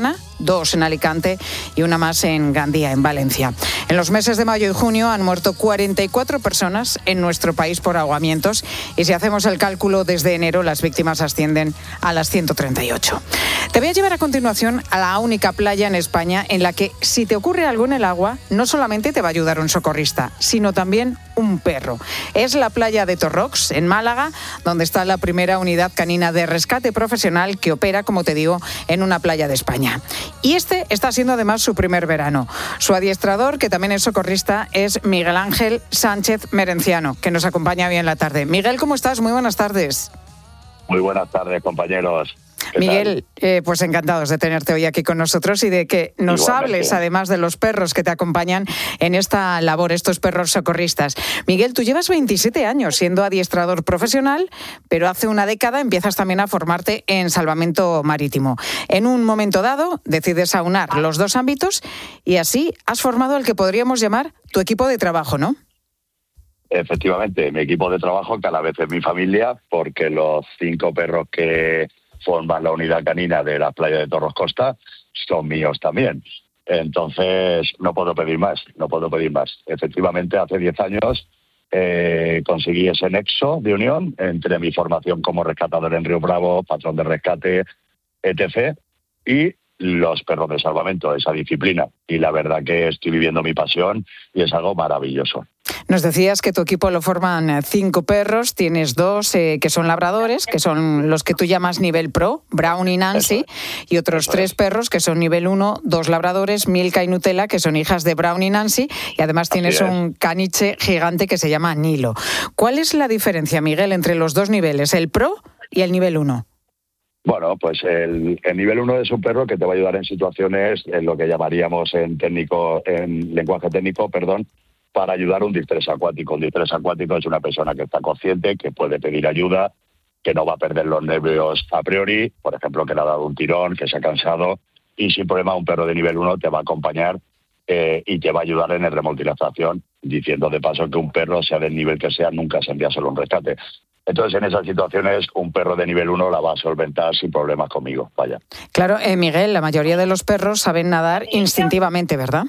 2 en Alicante y una más en Gandía, en Valencia. En los meses de mayo y junio han muerto 44 personas en nuestro país por ahogamientos y si hacemos el cálculo desde enero, las víctimas ascienden a las 138. Te voy a llevar a continuación a la única playa en España en la que si te ocurre algo en el agua, no solamente te va a ayudar un socorrista, sino también un perro. Es la playa de Torrox, en Málaga, donde está la primera unidad canina de rescate profesional que opera, como te digo, en una playa de España. Y este está siendo además su primer verano. Su adiestrador, que también es socorrista, es Miguel Ángel Sánchez Merenciano, que nos acompaña hoy en la tarde. Miguel, ¿cómo estás? Muy buenas tardes. Muy buenas tardes, compañeros. Miguel, pues encantados de tenerte hoy aquí con nosotros y de que nos Igualmente. hables además de los perros que te acompañan en esta labor, estos perros socorristas. Miguel, tú llevas 27 años siendo adiestrador profesional, pero hace una década empiezas también a formarte en salvamento marítimo. En un momento dado decides aunar los dos ámbitos y así has formado el que podríamos llamar tu equipo de trabajo, ¿no? Efectivamente, mi equipo de trabajo, que a la vez es mi familia, porque los 5 perros que forman la unidad canina de la playa de Torros Costa son míos también. Entonces, no puedo pedir más. Efectivamente, hace 10 años conseguí ese nexo de unión entre mi formación como rescatador en Río Bravo, patrón de rescate, etc., y los perros de salvamento, esa disciplina. Y la verdad que estoy viviendo mi pasión y es algo maravilloso. Nos decías que tu equipo lo forman 5 perros, tienes 2 que son labradores, que son los que tú llamas nivel pro, Brown y Nancy, y otros 3 perros que son nivel 1, 2 labradores, Milka y Nutella, que son hijas de Brown y Nancy, y además tienes un caniche gigante que se llama Nilo. ¿Cuál es la diferencia, Miguel, entre los 2 niveles, el pro y el nivel 1? Bueno, pues el nivel 1 es un perro que te va a ayudar en situaciones, en lo que llamaríamos en lenguaje técnico, para ayudar a un distrés acuático. Un distrés acuático es una persona que está consciente, que puede pedir ayuda, que no va a perder los nervios a priori, por ejemplo, que le ha dado un tirón, que se ha cansado, y sin problema un perro de nivel 1 te va a acompañar y te va a ayudar en el remolinización, diciendo de paso que un perro, sea del nivel que sea, nunca se envía solo un rescate. Entonces, en esas situaciones, un perro de nivel 1 la va a solventar sin problemas conmigo, vaya. Claro, Miguel, la mayoría de los perros saben nadar instintivamente, ¿verdad?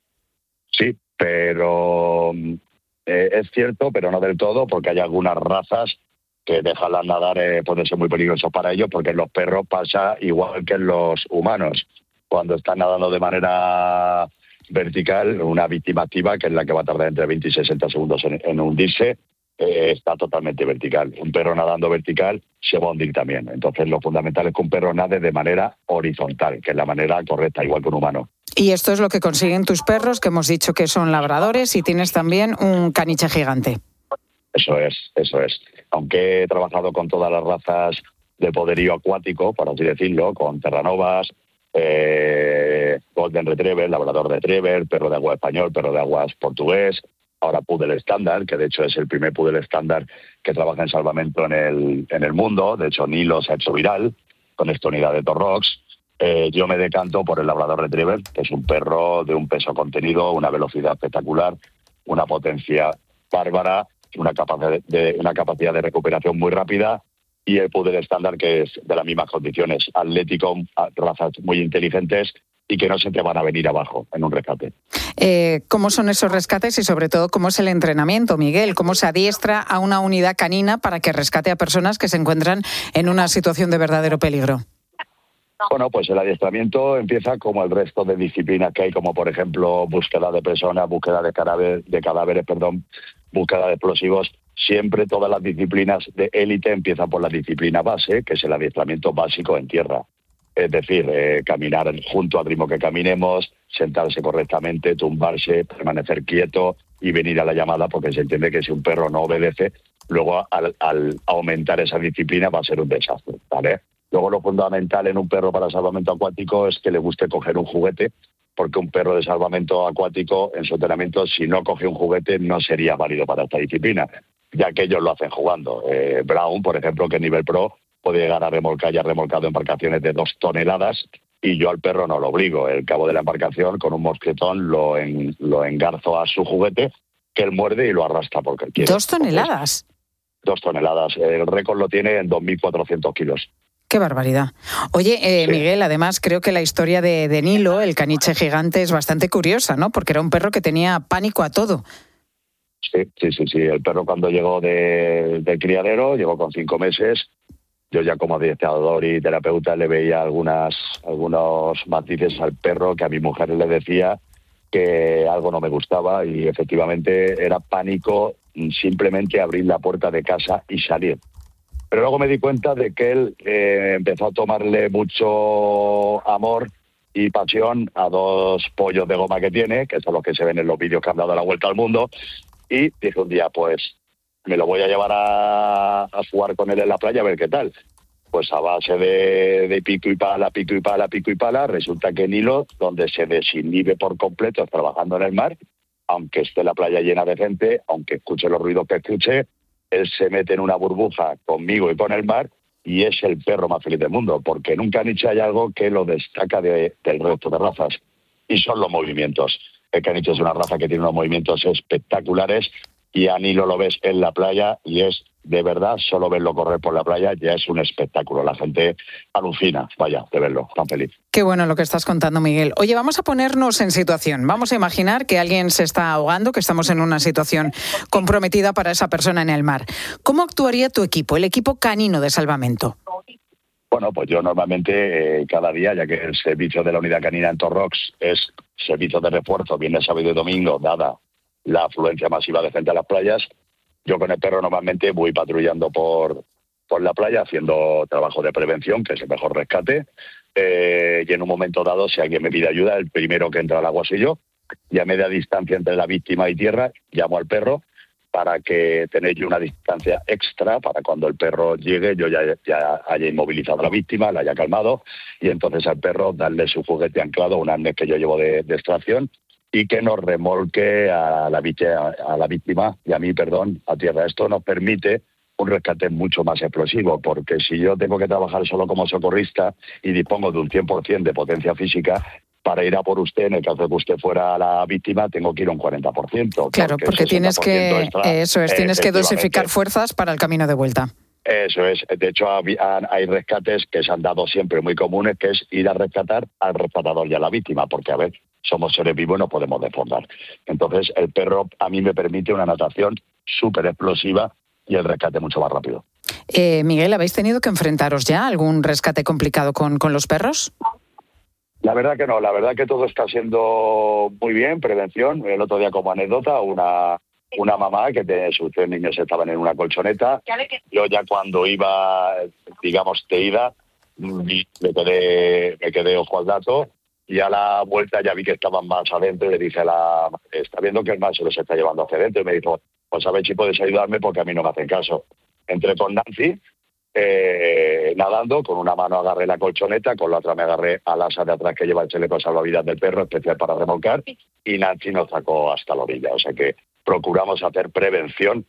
Sí, pero es cierto, pero no del todo, porque hay algunas razas que dejarlas nadar puede ser muy peligroso para ellos, porque en los perros pasa igual que en los humanos. Cuando están nadando de manera vertical, una víctima activa, que es la que va a tardar entre 20 y 60 segundos en hundirse, está totalmente vertical. Un perro nadando vertical se va a hundir también. Entonces, lo fundamental es que un perro nade de manera horizontal, que es la manera correcta, igual que un humano. Y esto es lo que consiguen tus perros, que hemos dicho que son labradores, y tienes también un caniche gigante. Eso es. Aunque he trabajado con todas las razas de poderío acuático, por así decirlo, con terranovas, golden retriever, labrador retriever, perro de agua español, perro de aguas portugués, ahora poodle estándar, que de hecho es el primer poodle estándar que trabaja en salvamento en el mundo. De hecho, Nilo se ha hecho viral con esta unidad de Torrox. Yo me decanto por el labrador retriever, que es un perro de un peso contenido, una velocidad espectacular, una potencia bárbara, una capacidad de recuperación muy rápida, y el poodle estándar, que es de las mismas condiciones, atlético, razas muy inteligentes y que no se te van a venir abajo en un rescate. ¿Cómo son esos rescates y sobre todo cómo es el entrenamiento, Miguel? ¿Cómo se adiestra a una unidad canina para que rescate a personas que se encuentran en una situación de verdadero peligro? Bueno, pues el adiestramiento empieza como el resto de disciplinas que hay, como por ejemplo búsqueda de personas, búsqueda de cadáveres, búsqueda de explosivos. Siempre todas las disciplinas de élite empiezan por la disciplina base, que es el adiestramiento básico en tierra. Es decir, caminar junto al ritmo que caminemos, sentarse correctamente, tumbarse, permanecer quieto y venir a la llamada, porque se entiende que si un perro no obedece, luego al aumentar esa disciplina va a ser un desastre, ¿vale? Luego lo fundamental en un perro para salvamento acuático es que le guste coger un juguete, porque un perro de salvamento acuático en su entrenamiento, si no coge un juguete, no sería válido para esta disciplina, ya que ellos lo hacen jugando. Brown, por ejemplo, que es nivel pro, puede llegar a remolcar y ha remolcado embarcaciones de 2 toneladas y yo al perro no lo obligo. El cabo de la embarcación, con un mosquetón, lo engarzo a su juguete, que él muerde y lo arrastra porque quiere. 2 toneladas. 2 toneladas. El récord lo tiene en 2.400 kilos. Qué barbaridad. Oye, sí. Miguel, además creo que la historia de Nilo, el caniche gigante, es bastante curiosa, ¿no? Porque era un perro que tenía pánico a todo. Sí. El perro cuando llegó del criadero, llegó con 5 meses. Yo ya como adiestrador y terapeuta le veía algunos matices al perro que a mi mujer le decía que algo no me gustaba y efectivamente era pánico simplemente abrir la puerta de casa y salir. Pero luego me di cuenta de que él empezó a tomarle mucho amor y pasión a 2 pollos de goma que tiene, que son los que se ven en los vídeos que han dado la vuelta al mundo, y dije un día, pues me lo voy a llevar a jugar con él en la playa a ver qué tal. Pues a base de pico y pala, resulta que Nilo, donde se desinhibe por completo trabajando en el mar, aunque esté la playa llena de gente, aunque escuche los ruidos que escuche, él se mete en una burbuja conmigo y con el mar y es el perro más feliz del mundo, porque en un caniche hay algo que lo destaca del resto de razas y son los movimientos. El caniche es una raza que tiene unos movimientos espectaculares y a Nilo lo ves en la playa y es de verdad, solo verlo correr por la playa ya es un espectáculo. La gente alucina, vaya, de verlo, tan feliz. Qué bueno lo que estás contando, Miguel. Oye, vamos a ponernos en situación. Vamos a imaginar que alguien se está ahogando, que estamos en una situación comprometida para esa persona en el mar. ¿Cómo actuaría tu equipo, el equipo canino de salvamento? Bueno, pues yo normalmente cada día, ya que el servicio de la unidad canina en Torrox es servicio de refuerzo, viernes, sábado y domingo, dada la afluencia masiva de gente a las playas, yo con el perro normalmente voy patrullando por la playa haciendo trabajo de prevención, que es el mejor rescate, y en un momento dado, si alguien me pide ayuda, el primero que entra al agua soy yo, y a media distancia entre la víctima y tierra, llamo al perro para que tenéis una distancia extra para cuando el perro llegue, yo ya haya inmovilizado a la víctima, la haya calmado, y entonces al perro darle su juguete anclado, un arnés que yo llevo de extracción, y que nos remolque a la víctima y a mí, a tierra. Esto nos permite un rescate mucho más explosivo, porque si yo tengo que trabajar solo como socorrista y dispongo de un 100% de potencia física, para ir a por usted, en el caso de que usted fuera la víctima, tengo que ir a un 40%. Claro, porque tienes que dosificar fuerzas para el camino de vuelta. Eso es. De hecho, hay rescates que se han dado siempre muy comunes, que es ir a rescatar al rescatador y a la víctima, porque, a ver, somos seres vivos y no podemos desfondar. Entonces, el perro a mí me permite una natación súper explosiva y el rescate mucho más rápido. Miguel, ¿habéis tenido que enfrentaros ya a algún rescate complicado con los perros? La verdad que no. La verdad que todo está siendo muy bien, prevención. El otro día, como anécdota, una mamá que sus 3 niños estaban en una colchoneta. Yo ya cuando iba, digamos, de ida, me quedé ojo al dato y a la vuelta ya vi que estaban más adentro y le dije está viendo que el mar se los está llevando hacia adentro y me dijo, pues a ver si puedes ayudarme porque a mí no me hacen caso. Entré con Nancy nadando, con una mano agarré la colchoneta, con la otra me agarré al asa de atrás que lleva el chaleco salvavidas del perro, especial para remolcar, y Nancy nos sacó hasta la orilla. O sea que procuramos hacer prevención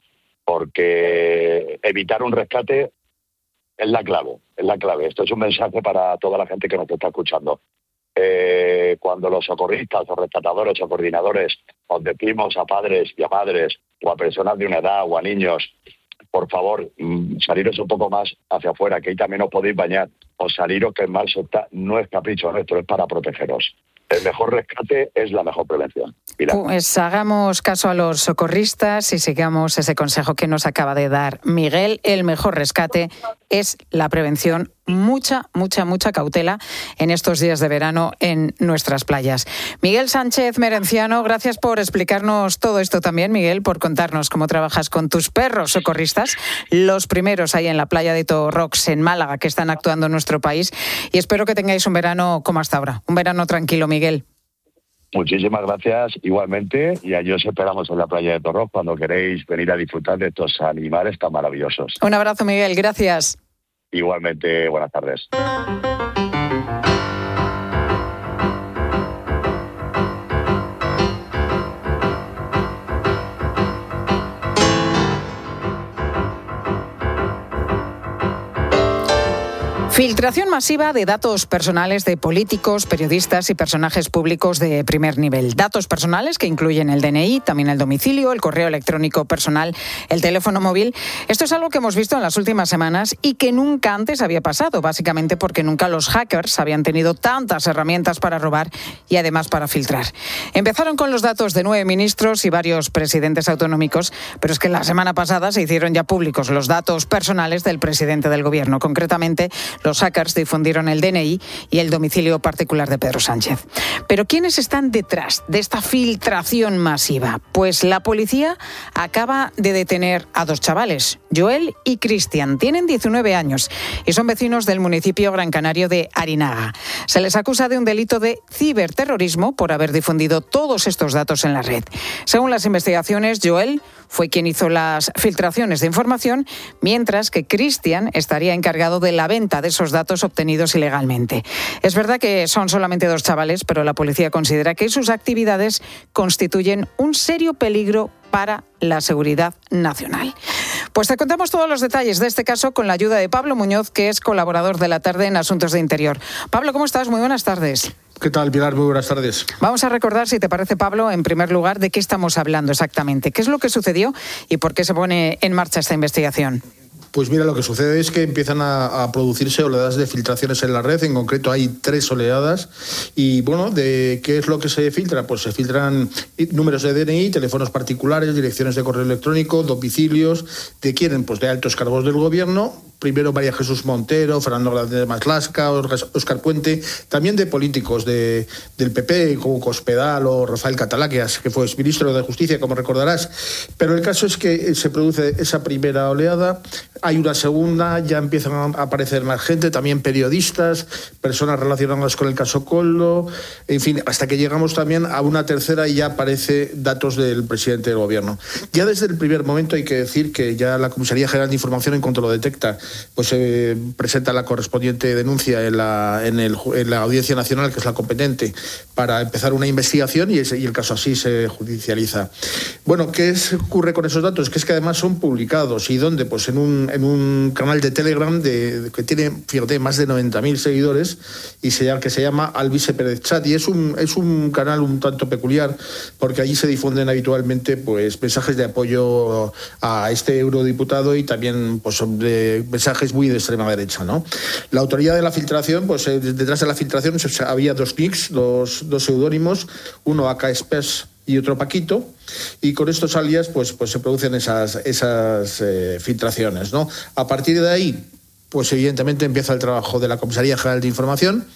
porque evitar un rescate es la clave. Esto es un mensaje para toda la gente que nos está escuchando. Cuando los socorristas o rescatadores o coordinadores os decimos a padres y a madres o a personas de una edad o a niños, por favor, saliros un poco más hacia afuera, que ahí también os podéis bañar, o saliros que el mar no es capricho nuestro, es para protegeros. El mejor rescate es la mejor prevención. Pilar. Pues hagamos caso a los socorristas y sigamos ese consejo que nos acaba de dar Miguel. El mejor rescate es la prevención. Mucha cautela en estos días de verano en nuestras playas. Miguel Sánchez Merenciano, gracias por explicarnos todo esto también, Miguel, por contarnos cómo trabajas con tus perros socorristas, los primeros ahí en la playa de Torrox, en Málaga, que están actuando en nuestro país. Y espero que tengáis un verano como hasta ahora, un verano tranquilo, Miguel. Muchísimas gracias, igualmente, y allí os esperamos en la playa de Torrox cuando queréis venir a disfrutar de estos animales tan maravillosos. Un abrazo, Miguel, gracias. Igualmente, buenas tardes. Filtración masiva de datos personales de políticos, periodistas y personajes públicos de primer nivel. Datos personales que incluyen el DNI, también el domicilio, el correo electrónico personal, el teléfono móvil. Esto es algo que hemos visto en las últimas semanas y que nunca antes había pasado, básicamente porque nunca los hackers habían tenido tantas herramientas para robar y además para filtrar. Empezaron con los datos de 9 ministros y varios presidentes autonómicos, pero es que la semana pasada se hicieron ya públicos los datos personales del presidente del gobierno. Concretamente, los hackers difundieron el DNI y el domicilio particular de Pedro Sánchez. Pero ¿quiénes están detrás de esta filtración masiva? Pues la policía acaba de detener a 2 chavales, Joel y Cristian. Tienen 19 años y son vecinos del municipio Gran Canario de Arinaga. Se les acusa de un delito de ciberterrorismo por haber difundido todos estos datos en la red. Según las investigaciones, Joel fue quien hizo las filtraciones de información, mientras que Cristian estaría encargado de la venta de esos datos obtenidos ilegalmente. Es verdad que son solamente 2 chavales, pero la policía considera que sus actividades constituyen un serio peligro para la seguridad nacional. Pues te contamos todos los detalles de este caso con la ayuda de Pablo Muñoz, que es colaborador de La Tarde en Asuntos de Interior. Pablo, ¿cómo estás? Muy buenas tardes. ¿Qué tal, Pilar? Muy buenas tardes. Vamos a recordar, si te parece, Pablo, en primer lugar, de qué estamos hablando exactamente. ¿Qué es lo que sucedió y por qué se pone en marcha esta investigación? Pues mira, lo que sucede es que empiezan a producirse oleadas de filtraciones en la red. En concreto hay 3 oleadas. Y bueno, ¿de qué es lo que se filtra? Pues se filtran números de DNI, teléfonos particulares, direcciones de correo electrónico, domicilios. ¿De quién? Pues de altos cargos del gobierno. Primero María Jesús Montero, Fernando Grande Maslasca, Óscar Puente, también de políticos del PP, como Cospedal o Rafael Catalaquias, que fue ministro de Justicia, como recordarás. Pero el caso es que se produce esa primera oleada, hay una segunda, ya empiezan a aparecer más gente, también periodistas, personas relacionadas con el caso Koldo, en fin, hasta que llegamos también a una tercera y ya aparece datos del presidente del gobierno. Ya desde el primer momento hay que decir que ya la Comisaría General de Información, en cuanto lo detecta, pues se presenta la correspondiente denuncia en la Audiencia Nacional, que es la competente, para empezar una investigación y el caso así se judicializa. Bueno, ¿qué ocurre con esos datos? Que es que además son publicados. ¿Y dónde? Pues en un canal de Telegram que tiene, fíjate, más de 90.000 seguidores y que se llama Alvise Pérez Chat. Y es un canal un tanto peculiar porque allí se difunden habitualmente pues mensajes de apoyo a este eurodiputado y también pues de mensajes muy de extrema derecha, ¿no? La autoridad de la filtración, pues detrás de la filtración había 2 nicks, dos seudónimos, uno AK Express y otro Paquito, y con estos alias pues se producen esas filtraciones, ¿no? A partir de ahí, pues evidentemente empieza el trabajo de la Comisaría General de Información.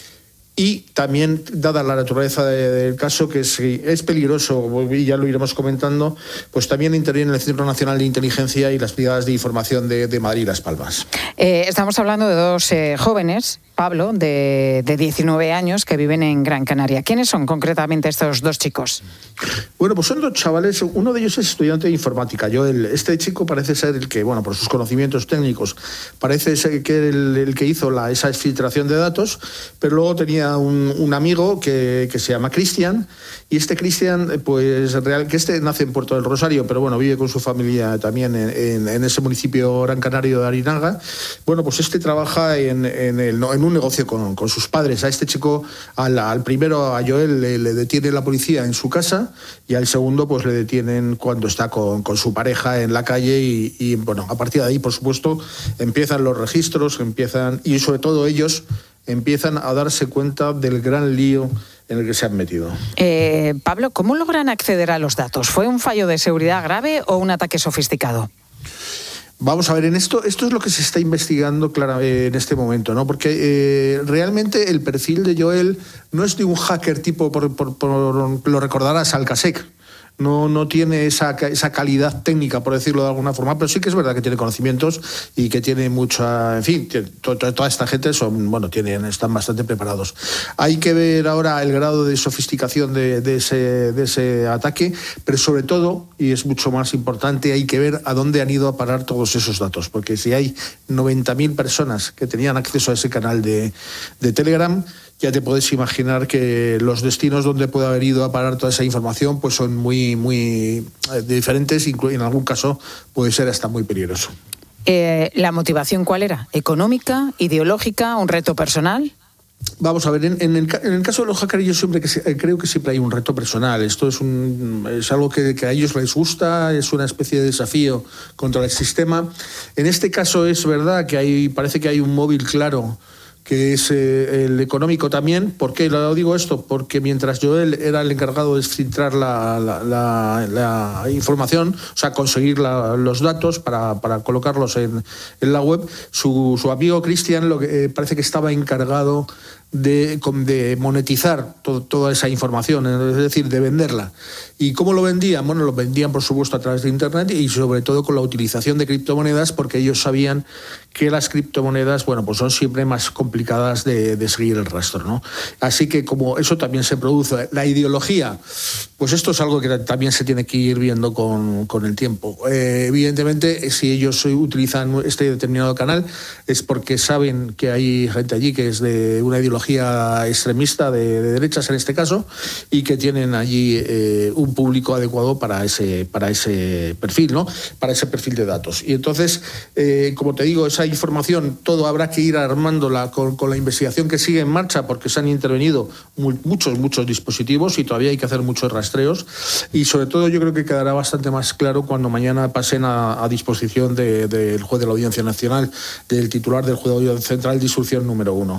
Y también, dada la naturaleza del caso, que es peligroso, y ya lo iremos comentando, pues también interviene el Centro Nacional de Inteligencia y las Brigadas de Información de Madrid y Las Palmas. Estamos hablando de 2 jóvenes, Pablo, de 19 años, que viven en Gran Canaria. ¿Quiénes son concretamente estos 2 chicos? Bueno, pues son 2 chavales. Uno de ellos es estudiante de informática. Este chico parece ser el que, bueno, por sus conocimientos técnicos, parece ser que el que hizo esa filtración de datos, pero luego tenía un amigo que se llama Cristian, y este Cristian, pues que nace en Puerto del Rosario, pero bueno, vive con su familia también en ese municipio Gran Canario de Arinaga. Bueno, pues trabaja en un negocio con sus padres. A este chico, al primero, a Joel, le detiene la policía en su casa, y al segundo pues le detienen cuando está con su pareja en la calle y bueno, a partir de ahí, por supuesto, empiezan los registros, y sobre todo ellos empiezan a darse cuenta del gran lío en el que se han metido. Pablo, ¿cómo logran acceder a los datos? ¿Fue un fallo de seguridad grave o un ataque sofisticado? Vamos a ver, esto es lo que se está investigando en este momento, ¿no? Porque realmente el perfil de Joel no es de un hacker tipo, lo recordarás, Alcasec. No tiene esa calidad técnica, por decirlo de alguna forma, pero sí que es verdad que tiene conocimientos y que tiene mucha... En fin, toda esta gente están bastante preparados. Hay que ver ahora el grado de sofisticación de ese ataque, pero sobre todo, y es mucho más importante, hay que ver a dónde han ido a parar todos esos datos, porque si hay 90.000 personas que tenían acceso a ese canal de Telegram, ya te puedes imaginar que los destinos donde puede haber ido a parar toda esa información pues son muy, muy diferentes, en algún caso puede ser hasta muy peligroso. ¿La motivación cuál era? ¿Económica, ideológica, un reto personal? Vamos a ver, en el caso de los hackers yo creo que siempre hay un reto personal. Esto es algo que a ellos les gusta, es una especie de desafío contra el sistema. En este caso es verdad que parece que hay un móvil claro, que es el económico también. ¿Por qué lo digo esto? Porque mientras Joel era el encargado de filtrar la información, o sea, conseguir los datos para colocarlos en la web, su amigo Cristian parece que estaba encargado de monetizar toda esa información, es decir, de venderla. ¿Y cómo lo vendían? Bueno, lo vendían, por supuesto, a través de Internet y sobre todo con la utilización de criptomonedas, porque ellos sabían que las criptomonedas, bueno, pues son siempre más complicadas de seguir el rastro, ¿no? Así que como eso también se produce, la ideología, pues esto es algo que también se tiene que ir viendo con el tiempo. Evidentemente, si ellos utilizan este determinado canal es porque saben que hay gente allí que es de una ideología extremista de derechas en este caso, y que tienen allí un público adecuado para ese perfil, ¿no? Para ese perfil de datos. Y entonces, como te digo, esa información todo habrá que ir armándola con la investigación que sigue en marcha, porque se han intervenido muchos dispositivos y todavía hay que hacer muchos rastreos, y sobre todo yo creo que quedará bastante más claro cuando mañana pasen a disposición del juez de la Audiencia Nacional, del titular del Juzgado Central de Instrucción número 1.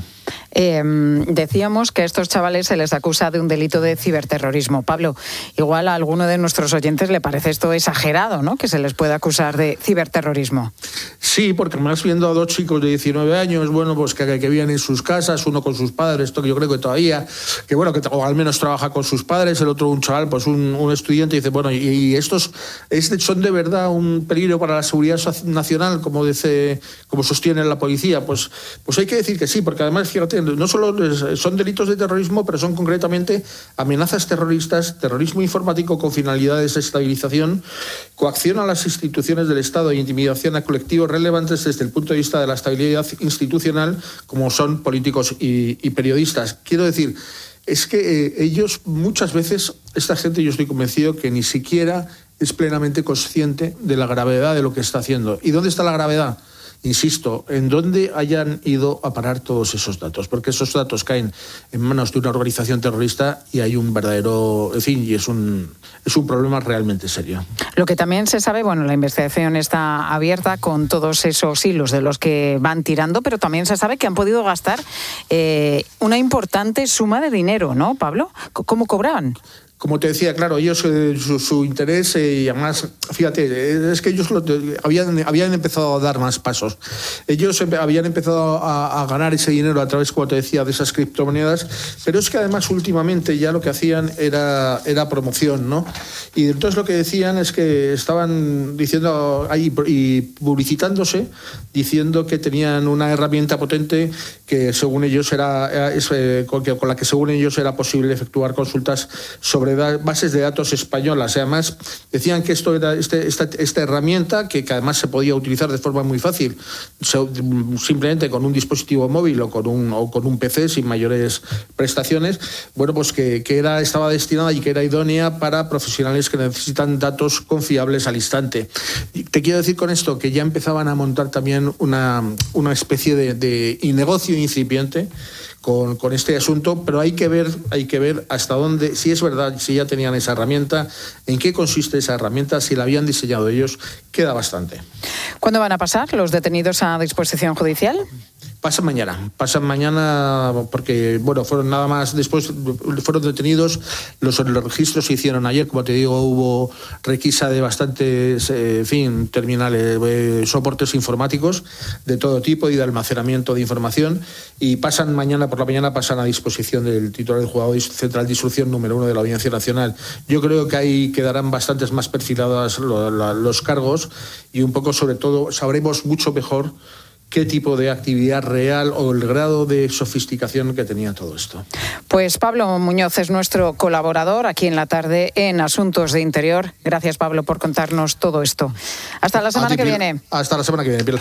Decíamos que a estos chavales se les acusa de un delito de ciberterrorismo. Pablo, igual a alguno de nuestros oyentes le parece esto exagerado, ¿no?, que se les pueda acusar de ciberterrorismo. Sí, porque además viendo a dos chicos de 19 años, bueno, pues que viven en sus casas, uno con sus padres, esto que yo creo que todavía, que bueno, que o al menos trabaja con sus padres, el otro un chaval, pues un estudiante, y dice, bueno, y estos son de verdad un peligro para la seguridad nacional, como sostiene la policía. Pues hay que decir que sí, porque además, fíjate, no solo son delitos de terrorismo, pero son concretamente amenazas terroristas, terrorismo informático con finalidades de desestabilización, coacción a las instituciones del Estado e intimidación a colectivos relevantes desde el punto de vista de la estabilidad institucional, como son políticos y periodistas. Quiero decir, es que ellos muchas veces, esta gente, yo estoy convencido que ni siquiera es plenamente consciente de la gravedad de lo que está haciendo. ¿Y dónde está la gravedad? Insisto, en dónde hayan ido a parar todos esos datos, porque esos datos caen en manos de una organización terrorista y hay un verdadero, en fin, y es un problema realmente serio. Lo que también se sabe, bueno, la investigación está abierta con todos esos hilos de los que van tirando, pero también se sabe que han podido gastar una importante suma de dinero, ¿no, Pablo? ¿Cómo cobraban? Como te decía, claro, ellos su interés, y además, fíjate, es que ellos habían empezado a dar más pasos. Ellos habían empezado a ganar ese dinero a través, como te decía, de esas criptomonedas, pero es que además últimamente ya lo que hacían era promoción, ¿no? Y entonces lo que decían es que estaban diciendo ahí y publicitándose, diciendo que tenían una herramienta potente que según ellos con la que según ellos era posible efectuar consultas sobre bases de datos españolas. Además, decían que esto era esta herramienta que además se podía utilizar de forma muy fácil, simplemente con un dispositivo móvil o con un PC sin mayores prestaciones. Bueno, pues que estaba destinada y que era idónea para profesionales que necesitan datos confiables al instante. Y te quiero decir con esto que ya empezaban a montar también una especie de negocio incipiente con este asunto, pero hay que ver hasta dónde, si es verdad, si ya tenían esa herramienta, en qué consiste esa herramienta, si la habían diseñado ellos, queda bastante. ¿Cuándo van a pasar los detenidos a disposición judicial? Pasan mañana porque, bueno, fueron nada más, después fueron detenidos, los registros se hicieron ayer, como te digo, hubo requisa de bastantes, terminales, soportes informáticos de todo tipo y de almacenamiento de información, y mañana por la mañana pasan a disposición del titular del Juzgado Central de Instrucción número 1 de la Audiencia Nacional. Yo creo que ahí quedarán bastantes más perfilados los cargos y un poco, sobre todo, sabremos mucho mejor qué tipo de actividad real o el grado de sofisticación que tenía todo esto. Pues Pablo Muñoz es nuestro colaborador aquí en la tarde en Asuntos de Interior. Gracias, Pablo, por contarnos todo esto. Hasta la semana que viene. Hasta la semana que viene, Pilar.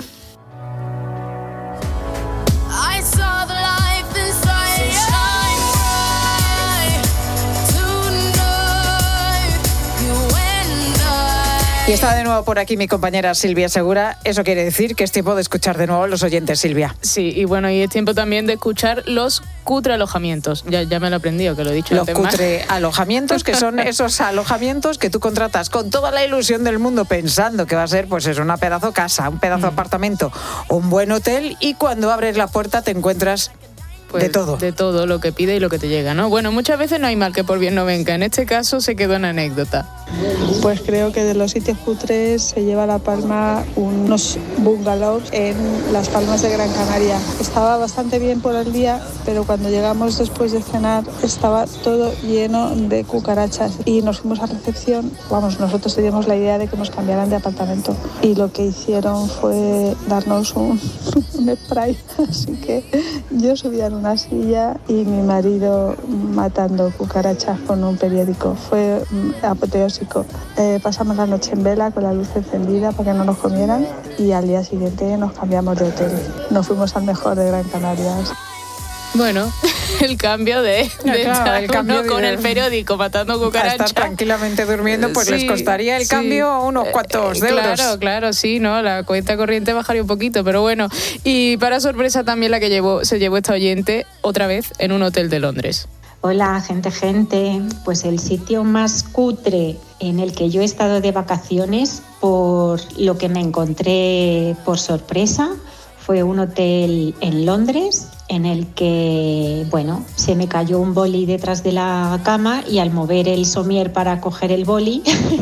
Y está de nuevo por aquí mi compañera Silvia Segura. Eso quiere decir que es tiempo de escuchar de nuevo a los oyentes, Silvia. Sí, y bueno, y es tiempo también de escuchar los cutre alojamientos. Ya me lo he aprendido, que lo he dicho los antes. Los cutre alojamientos, que son esos alojamientos que tú contratas con toda la ilusión del mundo pensando que va a ser, pues es una pedazo casa, un pedazo apartamento o un buen hotel, y cuando abres la puerta te encuentras pues de todo. De todo, lo que pide y lo que te llega, ¿no? Bueno, muchas veces no hay mal que por bien no venga. En este caso se quedó en anécdota. Pues creo que de los sitios cutres se lleva la palma unos bungalows en Las Palmas de Gran Canaria. Estaba bastante bien por el día, pero cuando llegamos después de cenar estaba todo lleno de cucarachas y nos fuimos a recepción. Vamos, nosotros teníamos la idea de que nos cambiaran de apartamento y lo que hicieron fue darnos un spray, así que yo subía en una silla y mi marido matando cucarachas con un periódico. Fue apoteósico. Pasamos la noche en vela con la luz encendida para que no nos comieran y al día siguiente nos cambiamos de hotel. Nos fuimos al mejor de Gran Canaria. Bueno, el cambio de el cambio con el periódico matando cucarachas. A estar tranquilamente durmiendo, pues sí, les costaría el cambio unos cuantos de euros. Claro, sí, ¿no? La cuenta corriente bajaría un poquito, pero bueno. Y para sorpresa también la que se llevó esta oyente otra vez en un hotel de Londres. Hola, gente. Pues el sitio más cutre en el que yo he estado de vacaciones, por lo que me encontré por sorpresa, fue un hotel en Londres en el que, bueno, se me cayó un boli detrás de la cama y al mover el somier para coger el boli,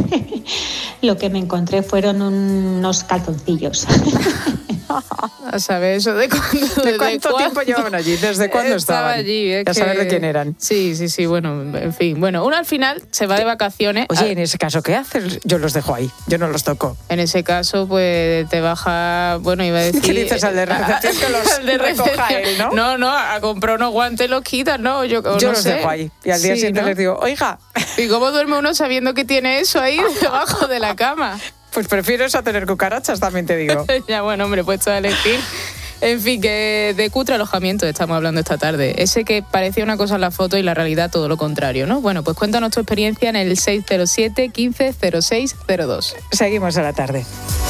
lo que me encontré fueron unos calzoncillos. A saber eso de cuándo. ¿De cuánto tiempo llevaban allí? ¿Desde cuándo estaban? Allí, ya saber de quién eran. Sí, bueno, en fin. Bueno, uno al final se va de vacaciones. Oye, en ese caso, ¿qué haces? Yo los dejo ahí, yo no los toco. En ese caso, pues te baja, bueno, iba a decir... ¿Qué dices al de recepción que los recoja él, no? No, a comprar unos guantes los quitas, ¿no? Yo no los sé. Dejo ahí y al día siguiente les digo, oiga... ¿Y cómo duerme uno sabiendo que tiene eso ahí debajo de la cama? Pues prefiero eso a tener cucarachas, también te digo. Ya, bueno, hombre, puesto a elegir. En fin, que de cutre alojamiento estamos hablando esta tarde. Ese que parecía una cosa en la foto y la realidad todo lo contrario, ¿no? Bueno, pues cuéntanos tu experiencia en el 607 15 06 02. Seguimos a la tarde.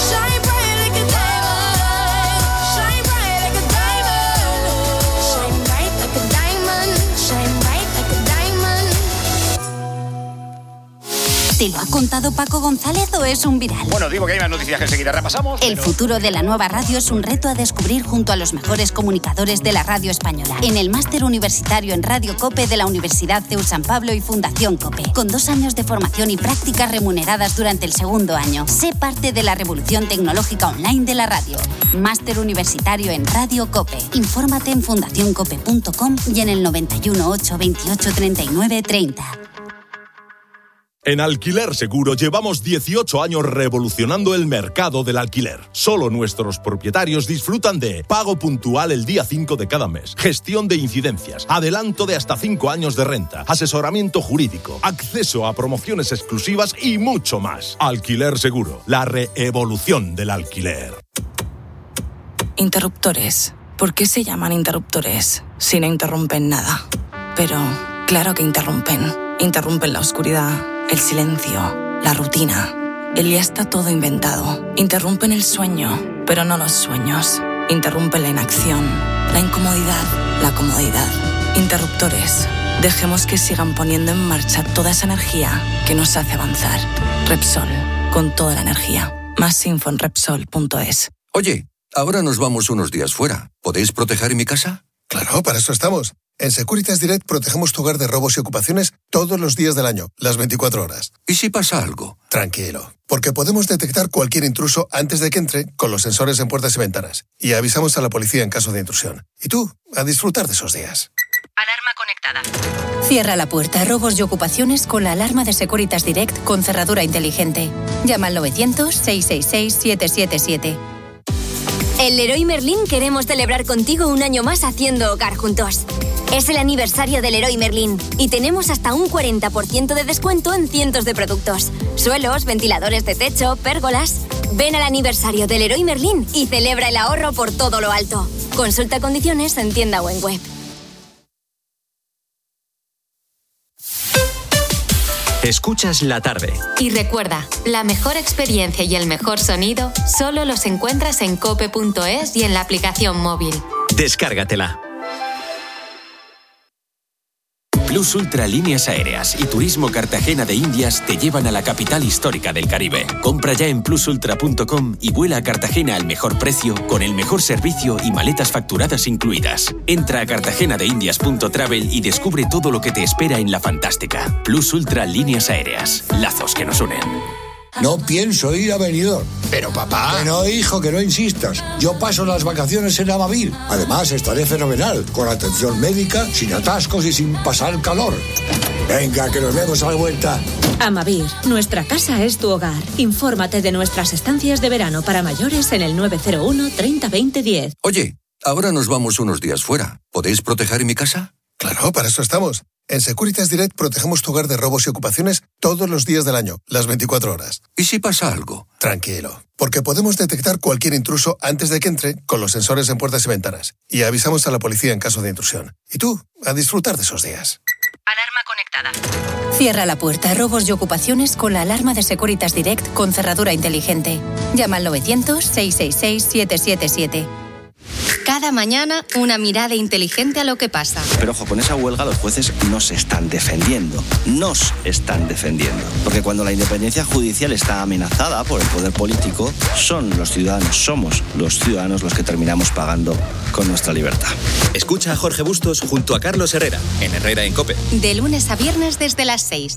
¿Te lo ha contado Paco González o es un viral? Bueno, digo que hay más noticias que enseguida repasamos. El futuro de la nueva radio es un reto a descubrir junto a los mejores comunicadores de la radio española. En el máster universitario en Radio COPE de la Universidad CEU San Pablo y Fundación COPE. Con 2 años de formación y prácticas remuneradas durante el segundo año. Sé parte de la revolución tecnológica online de la radio. Máster universitario en Radio COPE. Infórmate en fundacioncope.com y en el 91 828 39 30. En Alquiler Seguro llevamos 18 años revolucionando el mercado del alquiler. Solo nuestros propietarios disfrutan de pago puntual el día 5 de cada mes, gestión de incidencias, adelanto de hasta 5 años de renta, asesoramiento jurídico, acceso a promociones exclusivas y mucho más. Alquiler Seguro, la reevolución del alquiler. Interruptores. ¿Por qué se llaman interruptores si no interrumpen nada? Pero claro que interrumpen. Interrumpen la oscuridad, el silencio, la rutina. El día está todo inventado. Interrumpen el sueño, pero no los sueños. Interrumpen la inacción, la incomodidad, la comodidad. Interruptores. Dejemos que sigan poniendo en marcha toda esa energía que nos hace avanzar. Repsol, con toda la energía. Más info en Repsol.es. Oye, ahora nos vamos unos días fuera. ¿Podéis proteger mi casa? Claro, para eso estamos. En Securitas Direct protegemos tu hogar de robos y ocupaciones todos los días del año, las 24 horas. ¿Y si pasa algo? Tranquilo, porque podemos detectar cualquier intruso antes de que entre con los sensores en puertas y ventanas. Y avisamos a la policía en caso de intrusión. Y tú, a disfrutar de esos días. Alarma conectada. Cierra la puerta a robos y ocupaciones con la alarma de Securitas Direct con cerradura inteligente. Llama al 900-666-777. En Leroy Merlin queremos celebrar contigo un año más haciendo hogar juntos. Es el aniversario de Leroy Merlin y tenemos hasta un 40% de descuento en cientos de productos. Suelos, ventiladores de techo, pérgolas. Ven al aniversario de Leroy Merlin y celebra el ahorro por todo lo alto. Consulta condiciones en tienda o en web. Escuchas La Tarde. Y recuerda, la mejor experiencia y el mejor sonido solo los encuentras en cope.es y en la aplicación móvil. Descárgatela. Plus Ultra Líneas Aéreas y Turismo Cartagena de Indias te llevan a la capital histórica del Caribe. Compra ya en plusultra.com y vuela a Cartagena al mejor precio, con el mejor servicio y maletas facturadas incluidas. Entra a cartagenadeindias.travel y descubre todo lo que te espera en la fantástica. Plus Ultra Líneas Aéreas. Lazos que nos unen. No pienso ir a Benidorm. Pero papá... Que no, hijo, que no insistas. Yo paso las vacaciones en Amavir. Además, estaré fenomenal, con atención médica, sin atascos y sin pasar calor. Venga, que nos vemos a la vuelta. Amavir, nuestra casa es tu hogar. Infórmate de nuestras estancias de verano para mayores en el 901 30 20 10. Oye, ahora nos vamos unos días fuera. ¿Podéis proteger mi casa? Claro, para eso estamos. En Securitas Direct protegemos tu hogar de robos y ocupaciones todos los días del año, las 24 horas. ¿Y si pasa algo? Tranquilo, porque podemos detectar cualquier intruso antes de que entre con los sensores en puertas y ventanas. Y avisamos a la policía en caso de intrusión. Y tú, a disfrutar de esos días. Alarma conectada. Cierra la puerta a robos y ocupaciones con la alarma de Securitas Direct con cerradura inteligente. Llama al 900-666-777. Cada mañana, una mirada inteligente a lo que pasa. Pero ojo, con esa huelga los jueces nos están defendiendo. Porque cuando la independencia judicial está amenazada por el poder político, somos los ciudadanos los que terminamos pagando con nuestra libertad. Escucha a Jorge Bustos junto a Carlos Herrera, en Herrera en COPE. De lunes a viernes desde las 6.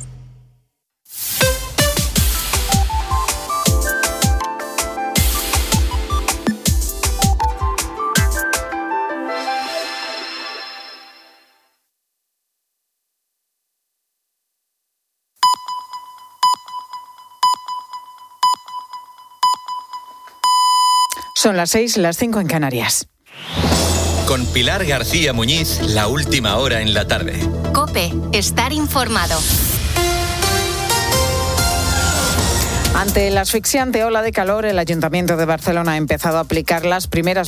Son las 6, las 5 en Canarias. Con Pilar García Muñiz, la última hora en la tarde. COPE, estar informado. Ante la asfixiante ola de calor, el Ayuntamiento de Barcelona ha empezado a aplicar las primeras